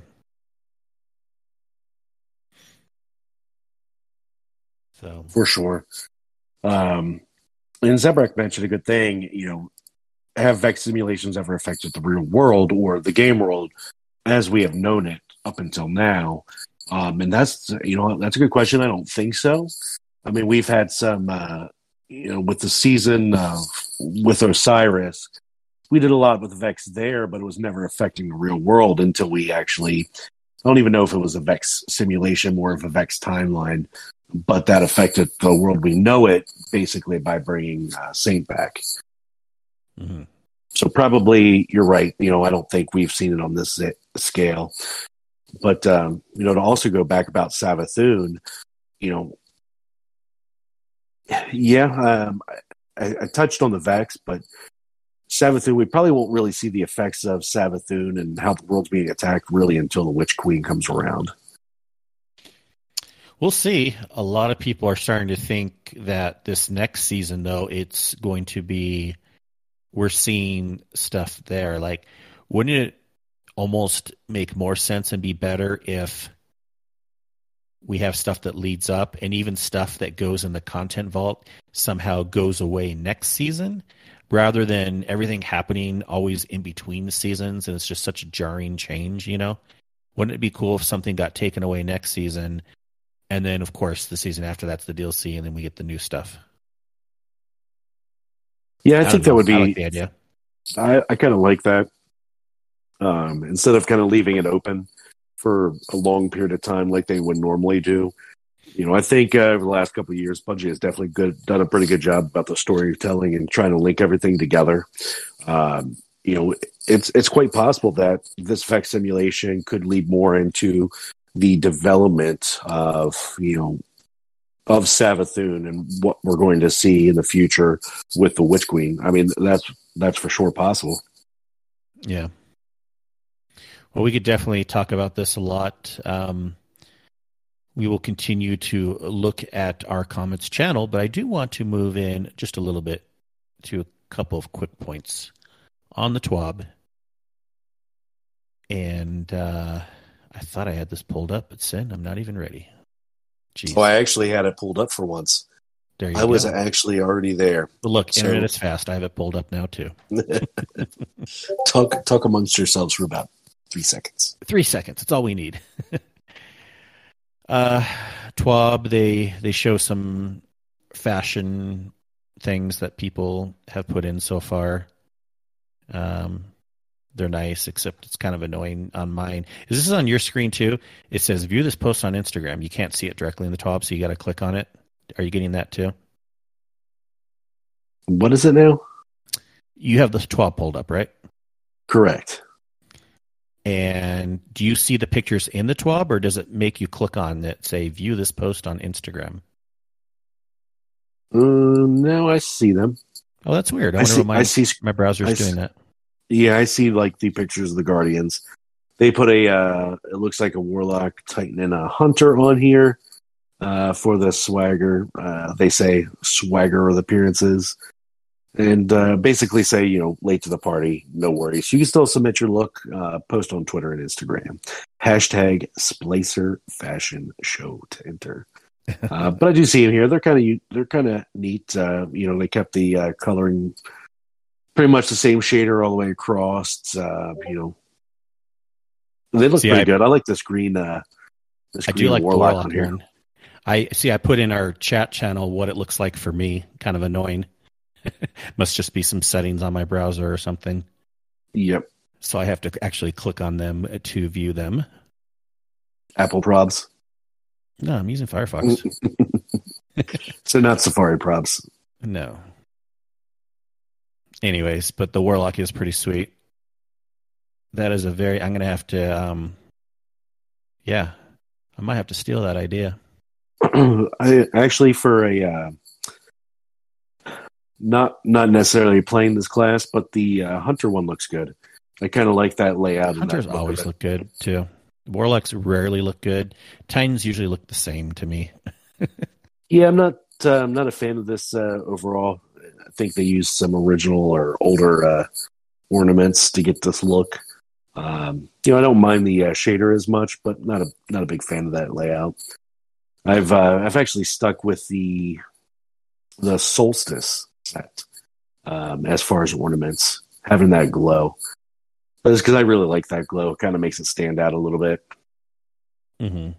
So for sure. Um, and Zebrak mentioned a good thing. You know, have Vex simulations ever affected the real world or the game world as we have known it up until now? Um, and that's, you know, that's a good question. I don't think so. I mean, we've had some, uh, you know, with the season uh, with Osiris, we did a lot with Vex there, but it was never affecting the real world until we actually, I don't even know if it was a Vex simulation, more of a Vex timeline, but that affected the world we know it basically by bringing uh, Saint back. Mm-hmm. So probably you're right. You know, I don't think we've seen it on this scale. But, um, you know, to also go back about Savathun, you know, yeah, um, I, I touched on the Vex, but Savathun, we probably won't really see the effects of Savathun and how the world's being attacked really until the Witch Queen comes around. We'll see. A lot of people are starting to think that this next season, though, it's going to be, we're seeing stuff there. Like, wouldn't it almost make more sense and be better if we have stuff that leads up and even stuff that goes in the content vault somehow goes away next season rather than everything happening always in between the seasons and it's just such a jarring change, you know? Wouldn't it be cool if something got taken away next season and then, of course, the season after that's the D L C and then we get the new stuff? Yeah, I, I think that would be... I like the idea. I, I kind of like that. Um, instead of kind of leaving it open for a long period of time like they would normally do. You know, I think uh, over the last couple of years, Bungie has definitely good done a pretty good job about the storytelling and trying to link everything together. Um, you know, it's it's quite possible that this Vex simulation could lead more into the development of, you know, of Savathun and what we're going to see in the future with the Witch Queen. I mean, that's that's for sure possible. Yeah. Well, we could definitely talk about this a lot. Um, we will continue to look at our comments channel, but I do want to move in just a little bit to a couple of quick points on the T W A B. And uh, I thought I had this pulled up, but Sin, I'm not even ready. Jeez. Oh, I actually had it pulled up for once. There you I go. was actually already there. But look, so... internet is fast. I have it pulled up now, too. talk, talk amongst yourselves for about Three seconds. Three seconds. That's all we need. uh, T W A B, they, they show some fashion things that people have put in so far. Um, they're nice, except it's kind of annoying on mine. Is this on your screen too? It says view this post on Instagram. You can't see it directly in the T W A B, so you got to click on it. Are you getting that too? What is it now? You have the T W A B pulled up, right? Correct. And do you see the pictures in the T W A B, or does it make you click on it, say, view this post on Instagram? Um, no, I see them. Oh, that's weird. I, I wonder see, what my, I see, my browser's I doing see, that. Yeah, I see like the pictures of the Guardians. They put a, uh, it looks like a Warlock, Titan, and a Hunter on here uh, for the swagger. Uh, they say swagger of the appearances. And uh, basically say, you know, late to the party, no worries. You can still submit your look, uh, post on Twitter and Instagram. Hashtag Splicer Fashion Show to enter. Uh, but I do see them here. They're kind of they're kind of neat. Uh, you know, they kept the uh, coloring pretty much the same shader all the way across. Uh, you know, they look see, pretty I, good. I like this green. Uh, this I green do like Warlock the Warlock on here. One. I see. I put in our chat channel what it looks like for me. Kind of annoying. Must just be some settings on my browser or something. Yep. So I have to actually click on them to view them. Apple probs? No, I'm using Firefox. So not Safari probs. No. Anyways, but the Warlock is pretty sweet. That is a very... I'm going to have to... Um, yeah. I might have to steal that idea. I actually, for a... Uh, Not not necessarily playing this class, but the uh, Hunter one looks good. I kind of like that layout. Hunters that always look good, too. Warlocks rarely look good. Titans usually look the same to me. Yeah, I'm not uh, I'm not a fan of this uh, overall. I think they used some original or older uh, ornaments to get this look. Um, you know, I don't mind the uh, shader as much, but not a not a big fan of that layout. I've uh, I've actually stuck with the the Solstice set um, as far as ornaments, having that glow. But it's because I really like that glow. It kind of makes it stand out a little bit. Mm-hmm.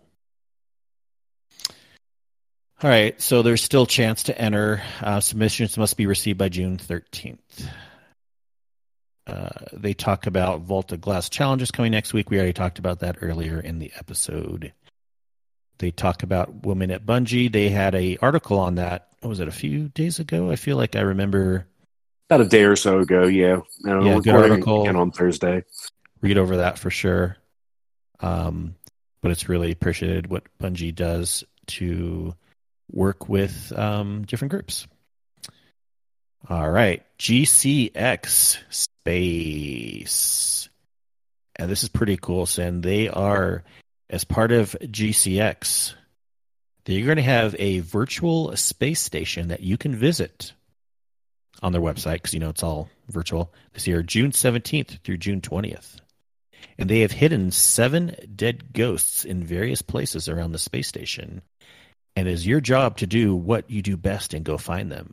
All right, so there's still a chance to enter. Uh, submissions must be received by June thirteenth. Uh, they talk about Volta Glass challenges coming next week. We already talked about that earlier in the episode. They talk about women at Bungie. They had a article on that. What was it, a few days ago? I feel like I remember. About a day or so ago, yeah. And yeah, good article. Again on Thursday. Read over that for sure. Um, but it's really appreciated what Bungie does to work with um, different groups. All right. G C X Space. And this is pretty cool, Sin. They are, as part of G C X, they're going to have a virtual space station that you can visit on their website, because, you know, it's all virtual, this year, June seventeenth through June twentieth. And they have hidden seven dead ghosts in various places around the space station. And it is your job to do what you do best and go find them.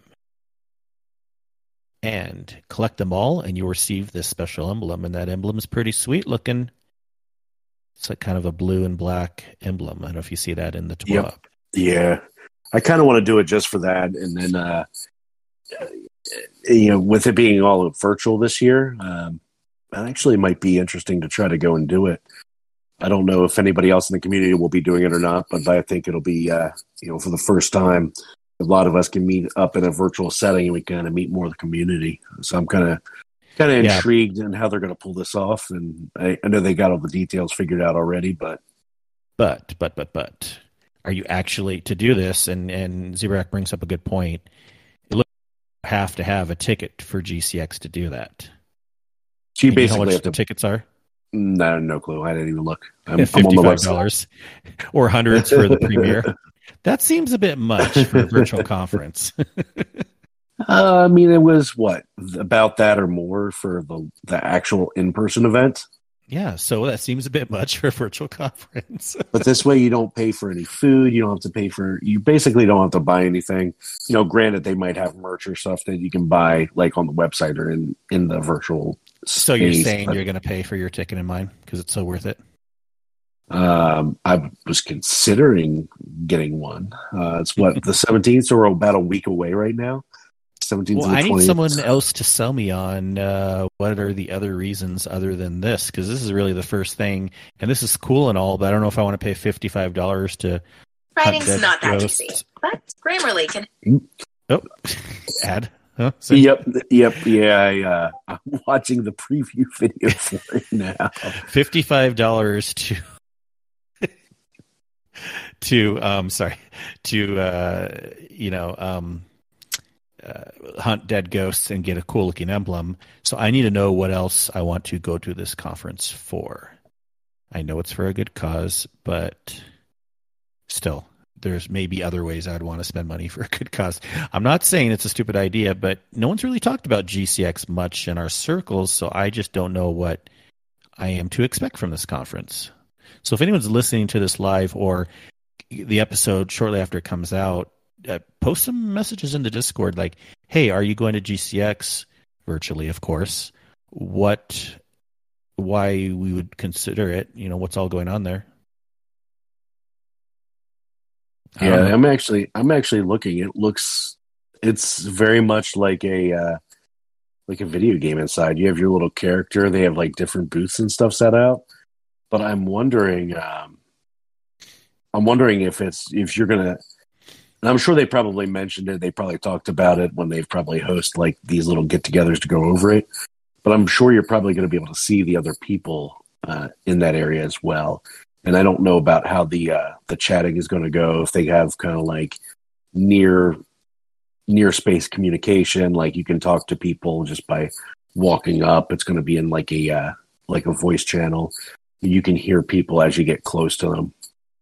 And collect them all, and you'll receive this special emblem. And that emblem is pretty sweet looking. It's like kind of a blue and black emblem. I don't know if you see that in the T W A B. Yep. Yeah. I kind of want to do it just for that. And then, uh, you know, with it being all virtual this year, um, it actually might be interesting to try to go and do it. I don't know if anybody else in the community will be doing it or not, but I think it'll be, uh, you know, for the first time, a lot of us can meet up in a virtual setting and we kind of meet more of the community. So I'm kind of kind of Yeah. intrigued in how they're going to pull this off. And I, I know they got all the details figured out already, but But, but, but, but, are you actually to do this? And, and Zebrak brings up a good point. You have to have a ticket for G C X to do that. so you And you know how basically much have the to. tickets are? No, no clue. I didn't even look. I'm, I'm on the fifty-five website. dollars or hundreds for the premiere. That seems a bit much for a virtual conference. Uh, I mean, it was what, about that or more for the the actual in person event. Yeah, so that seems a bit much for a virtual conference. But this way, you don't pay for any food. You don't have to pay for. You basically don't have to buy anything. You know, granted, they might have merch or stuff that you can buy, like on the website or in in the virtual. So you're space, saying but, you're going to pay for your ticket in mine because it's so worth it? Um, I was considering getting one. Uh, it's what the seventeenth, so we're about a week away right now. seventeenth Well, to the I need twentieth. someone else to sell me on uh, what are the other reasons other than this, because this is really the first thing, and this is cool and all, but I don't know if I want to pay fifty-five dollars to Writing's dead not that ghosts. easy, but Grammarly can. Oh, ad. Huh? So- Yep, yep, yeah. I, uh, I'm watching the preview video for it now. fifty-five dollars to to um sorry to uh you know um uh, hunt dead ghosts and get a cool looking emblem. So I need to know what else I want to go to this conference for. I know it's for a good cause, but still, there's maybe other ways I'd want to spend money for a good cause. I'm not saying it's a stupid idea, but no one's really talked about G C X much in our circles, so I just don't know what I am to expect from this conference. So if anyone's listening to this live or the episode shortly after it comes out, uh, post some messages in the Discord like, hey, are you going to G C X? Virtually, of course. What, why we would consider it, you know, what's all going on there. I Yeah, don't know. I'm actually I'm actually looking. It looks it's very much like a uh, like a video game inside. You have your little character. They have like different booths and stuff set out. But I'm wondering, um, I'm wondering if it's if you're gonna. And I'm sure they probably mentioned it. They probably talked about it when they've probably host like these little get-togethers to go over it. But I'm sure you're probably going to be able to see the other people uh, in that area as well. And I don't know about how the uh, the chatting is going to go. If they have kind of like near near space communication, like you can talk to people just by walking up. It's going to be in like a uh, like a voice channel. You can hear people as you get close to them.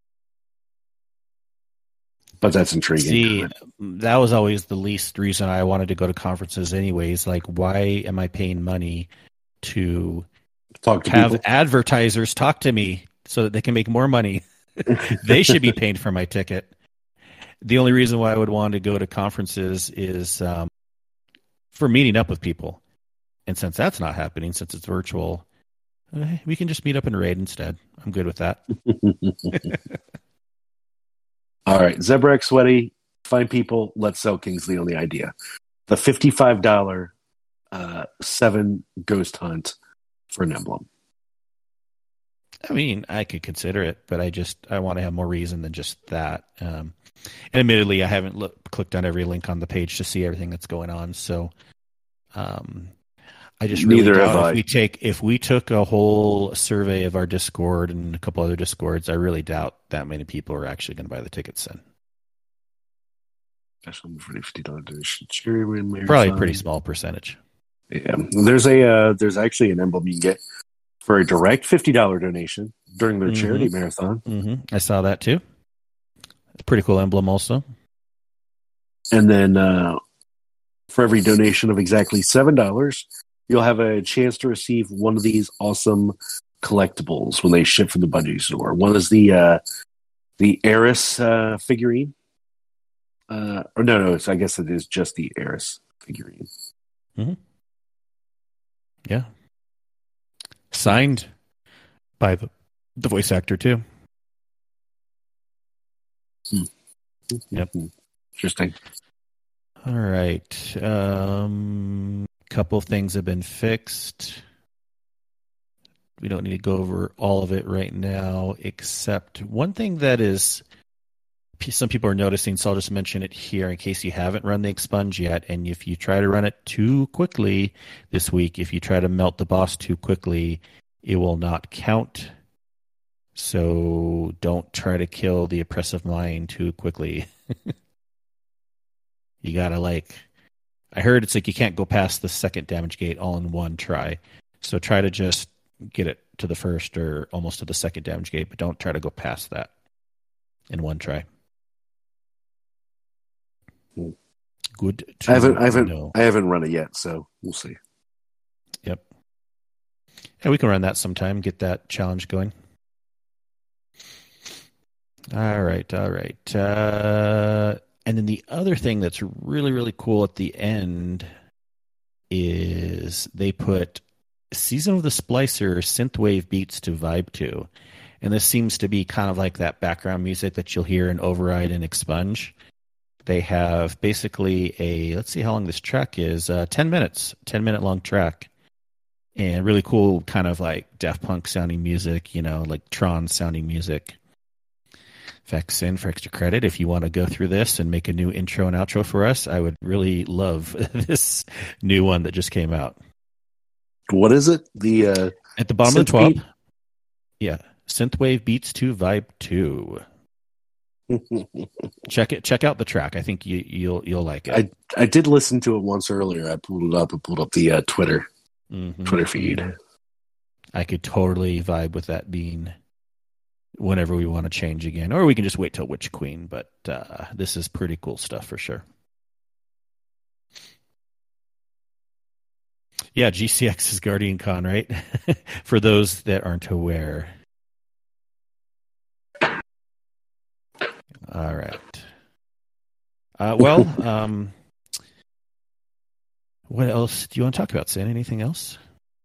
But that's intriguing. See, that was always the least reason I wanted to go to conferences anyways. Like, why am I paying money to Talk to have people. advertisers talk to me so that they can make more money? They should be paying for my ticket. The only reason why I would want to go to conferences is um, for meeting up with people. And since that's not happening, since it's virtual, eh, we can just meet up in Raid instead. I'm good with that. All right, Zebrak Sweaty, find people. Let's sell Kingsley on the idea. The fifty-five dollars uh, seven ghost hunt for an emblem. I mean, I could consider it, but I just I want to have more reason than just that. Um, and admittedly, I haven't look, clicked on every link on the page to see everything that's going on. So, um, I just really Neither doubt have if I. we take if we took a whole survey of our Discord and a couple other Discords, I really doubt that many people are actually going to buy the tickets. Then fifty dollars donation. Cherry probably a pretty small percentage. Yeah, there's a uh, there's actually an emblem you can get for a direct fifty dollars donation during their Mm-hmm. charity marathon. Mm-hmm. I saw that too. It's a pretty cool emblem, also. And then uh, for every donation of exactly seven dollars, you'll have a chance to receive one of these awesome collectibles when they ship from the Bungie store. One is the uh, the Eris uh, figurine. Uh, or no, no, it's, I guess it is just the Eris figurine. Mm-hmm. Yeah. Signed by the, the voice actor, too. Hmm. Yep. Interesting. All right. Um, couple of things have been fixed. We don't need to go over all of it right now, except one thing that is some people are noticing, so I'll just mention it here in case you haven't run the expunge yet. And if you try to run it too quickly this week, if you try to melt the boss too quickly, it will not count. So don't try to kill the oppressive mind too quickly. You gotta like, I heard it's like you can't go past the second damage gate all in one try. So try to just get it to the first or almost to the second damage gate, but don't try to go past that in one try. Good. To I haven't, I haven't, know. I haven't run it yet, so we'll see. Yep. Yeah, we can run that sometime. Get that challenge going. All right, all right. Uh, and then the other thing that's really, really cool at the end is they put Season of the Splicer synthwave beats to vibe to. And this seems to be kind of like that background music that you'll hear in Override and Expunge. They have basically a, let's see how long this track is, uh, ten minutes, ten minute long track. And really cool kind of like Daft Punk sounding music, you know, like Tron sounding music. In fact, Sin, for extra credit, if you want to go through this and make a new intro and outro for us, I would really love this new one that just came out. What is it? The uh, At the bottom of the twelve. beat? Yeah. Synthwave Beats to Vibe two. Check it. Check out the track. I think you, you'll you'll like it. I I did listen to it once earlier. I pulled it up and pulled up the uh, Twitter Mm-hmm. Twitter feed. I could totally vibe with that being whenever we want to change again, or we can just wait till Witch Queen. But uh, this is pretty cool stuff for sure. Yeah, G C X is Guardian Con, right? For those that aren't aware. All right. Uh, well, um, what else do you want to talk about, Sam? Anything else?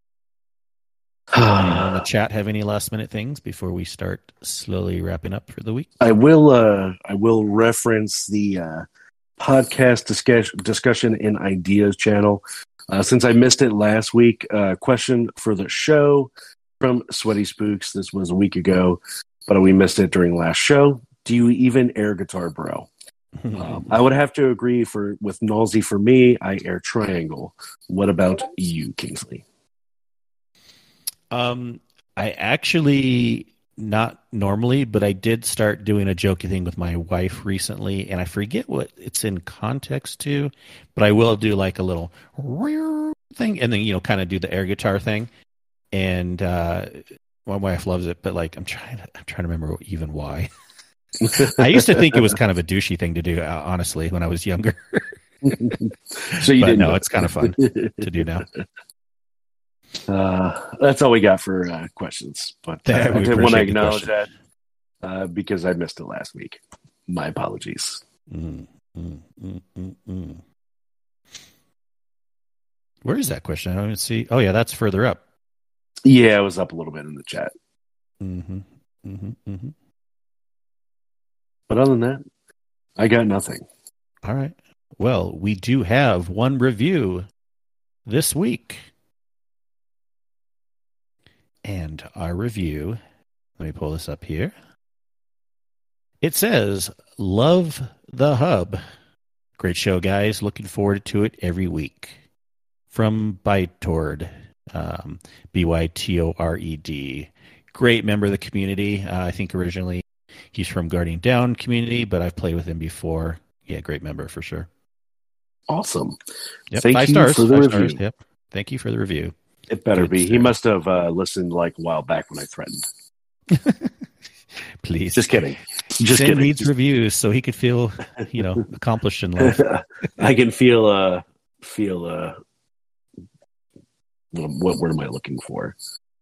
Anyone in the chat have any last minute things before we start slowly wrapping up for the week? I will. Uh, I will reference the uh, podcast discuss- discussion and ideas channel. Uh, since I missed it last week, uh, question for the show from Sweaty Spooks. This was a week ago, but we missed it during last show. Do you even air guitar, bro? um, I would have to agree for with Nalsy. For me, I air triangle. What about you, Kingsley? Um, I actually not normally, but I did start doing a jokey thing with my wife recently, and I forget what it's in context to, but I will do like a little thing, and then you know, kind of do the air guitar thing. And uh, my wife loves it, but like I'm trying to, I'm trying to remember even why. I used to think it was kind of a douchey thing to do, uh, honestly, when I was younger. So you but didn't no, know. It's kind of fun to do now. Uh, that's all we got for uh, questions. But uh, Yeah, we I did want to appreciate the acknowledge question. that uh, because I missed it last week. My apologies. Mm, mm, mm, mm, mm. Where is that question? I don't even see. Oh, yeah, that's further up. Yeah, it was up a little bit in the chat. Mm-hmm. Mm-hmm. Mm-hmm. But other than that, I got nothing. All right. Well, we do have one review this week. And our review, let me pull this up here. It says, love the hub. Great show, guys. Looking forward to it every week. From Bytord, um, B Y T O R E D. Great member of the community. Uh, I think originally he's from Guardian Down community, but I've played with him before. Yeah, great member for sure. Awesome. Yep, Thank five you stars for the five review. Stars, yep. Thank you for the review. It better Good be. stuff. He must have uh, listened like a while back when I threatened. Please. Just kidding. Just Sin kidding. needs reviews so he could feel, you know, accomplished in life. I can feel, uh, feel, uh, what word am I looking for?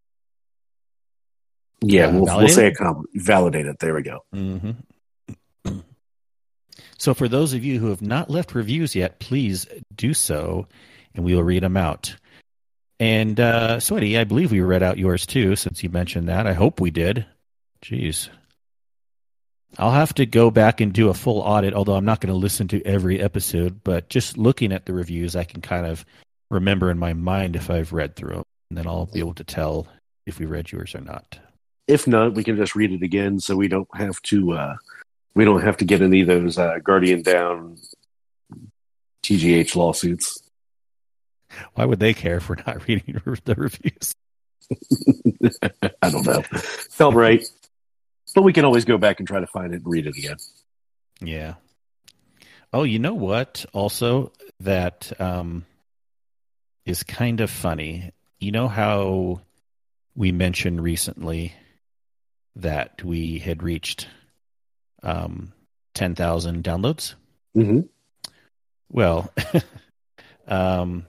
Yeah, Uh, we'll, we'll validated? say accom- validated. There we go. Mm-hmm. So for those of you who have not left reviews yet, please do so, and we will read them out. And, uh, Sweaty, I believe we read out yours too, since you mentioned that. I hope we did. Jeez. I'll have to go back and do a full audit, although I'm not going to listen to every episode, but just looking at the reviews, I can kind of remember in my mind if I've read through them, and then I'll be able to tell if we read yours or not. If not, we can just read it again, so we don't have to. Uh, we don't have to get any of those uh, Guardian Down T G H lawsuits. Why would they care if we're not reading the reviews? I don't know. Felt right, but we can always go back and try to find it and read it again. Yeah. Oh, you know what? Also, that um, is kind of funny. You know how we mentioned recently that we had reached um, ten thousand downloads? Mm-hmm. Well, um,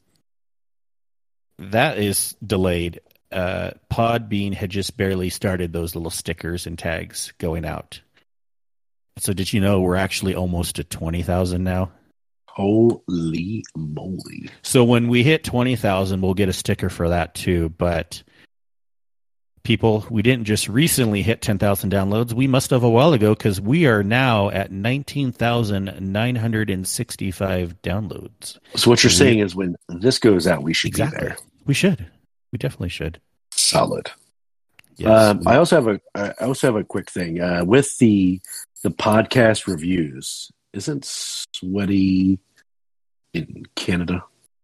that is delayed. Uh, Podbean had just barely started those little stickers and tags going out. So did you know we're actually almost at twenty thousand now? Holy moly. So when we hit twenty thousand, we'll get a sticker for that too. But people, we didn't just recently hit ten thousand downloads. We must have a while ago because we are now at nineteen thousand nine hundred sixty-five downloads. So what you're we, saying is when this goes out, we should exactly. be there. We should. We definitely should. Solid. Yes, um, we, I also have a I also have a quick thing uh, with the the podcast reviews. Isn't Sweaty in Canada?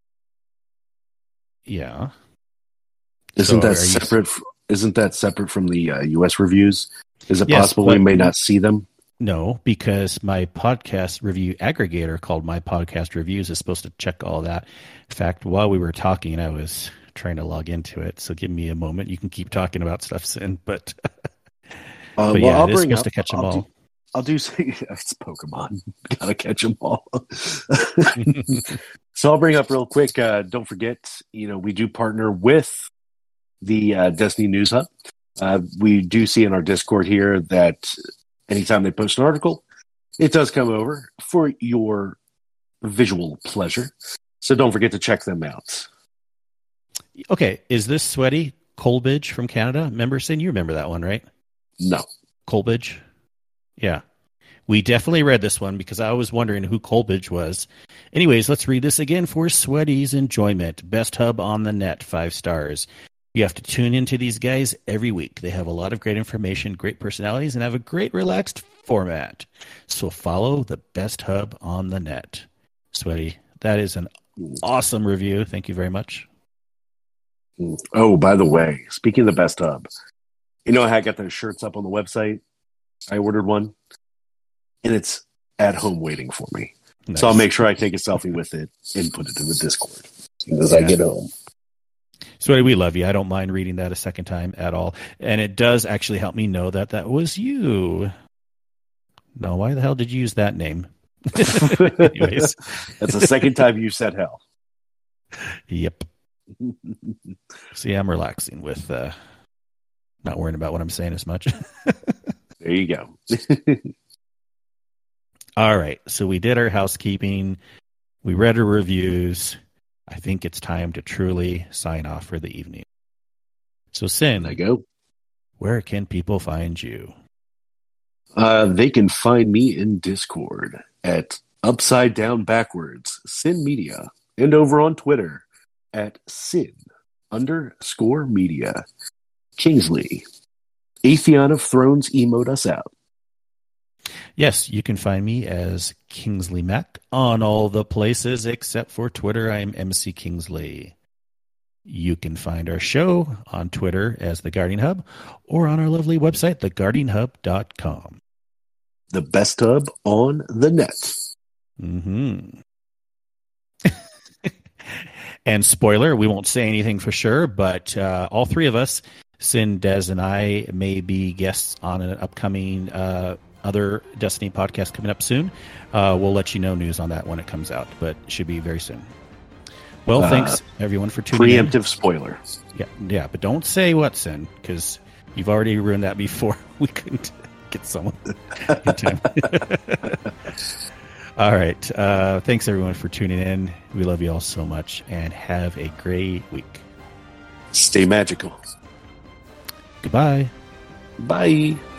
Yeah. Isn't So that are you- separate? f- Isn't that separate from the uh, U S reviews? Is it Yes, possible we but- may not see them? No, because my podcast review aggregator called My Podcast Reviews is supposed to check all that. In fact, while we were talking, I was trying to log into it. So give me a moment. You can keep talking about stuff, Sin, but, Uh, but well, yeah, I'll it is bring supposed up. to catch them I'll all. do, I'll do. It's Pokemon. Gotta catch them all. So I'll bring up real quick. Uh, don't forget, you know, we do partner with the uh, Destiny News Hub. Uh, we do see in our Discord here that anytime they post an article, it does come over for your visual pleasure. So don't forget to check them out. Okay, is this Sweaty Colbridge from Canada? Remember, Sin, you remember that one, right? No. Colbridge? Yeah. We definitely read this one because I was wondering who Colbridge was. Anyways, let's read this again for Sweaty's enjoyment. Best hub on the net, five stars. You have to tune into these guys every week. They have a lot of great information, great personalities, and have a great relaxed format. So follow the best hub on the net. Sweaty, that is an awesome review. Thank you very much. Oh, by the way, speaking of the best hub, you know how I got those shirts up on the website? I ordered one, and it's at home waiting for me. Nice. So I'll make sure I take a selfie with it and put it in the Discord as soon as I Yeah. get home. Sweaty, we love you. I don't mind reading that a second time at all. And it does actually help me know that that was you. No, why the hell did you use that name? Anyways. That's the second time you said hell. Yep. See, I'm relaxing with uh, not worrying about what I'm saying as much. There you go. All right. So we did our housekeeping. We read our reviews. I think it's time to truly sign off for the evening. So, Sin, I go. Where can people find you? Uh, they can find me in Discord at Upside Down Backwards, Sin Media, and over on Twitter at Sin underscore Media. Kingsley, Atheon of Thrones, emote us out. Yes, you can find me as Kingsley Mac on all the places except for Twitter. I'm M C Kingsley. You can find our show on Twitter as The Guardian Hub or on our lovely website, the guardian hub dot com. The best hub on the net. Mm-hmm. And spoiler, we won't say anything for sure, but uh, all three of us, Sin, Des, and I, may be guests on an upcoming uh, other Destiny podcast coming up soon. Uh, we'll let you know news on that when it comes out, but it should be very soon. Well, Uh, thanks everyone for tuning in. Preemptive spoiler. Yeah, yeah, but don't say what's in, because you've already ruined that before. We couldn't get someone in time. All right. Uh, thanks everyone for tuning in. We love you all so much, and have a great week. Stay magical. Goodbye. Bye.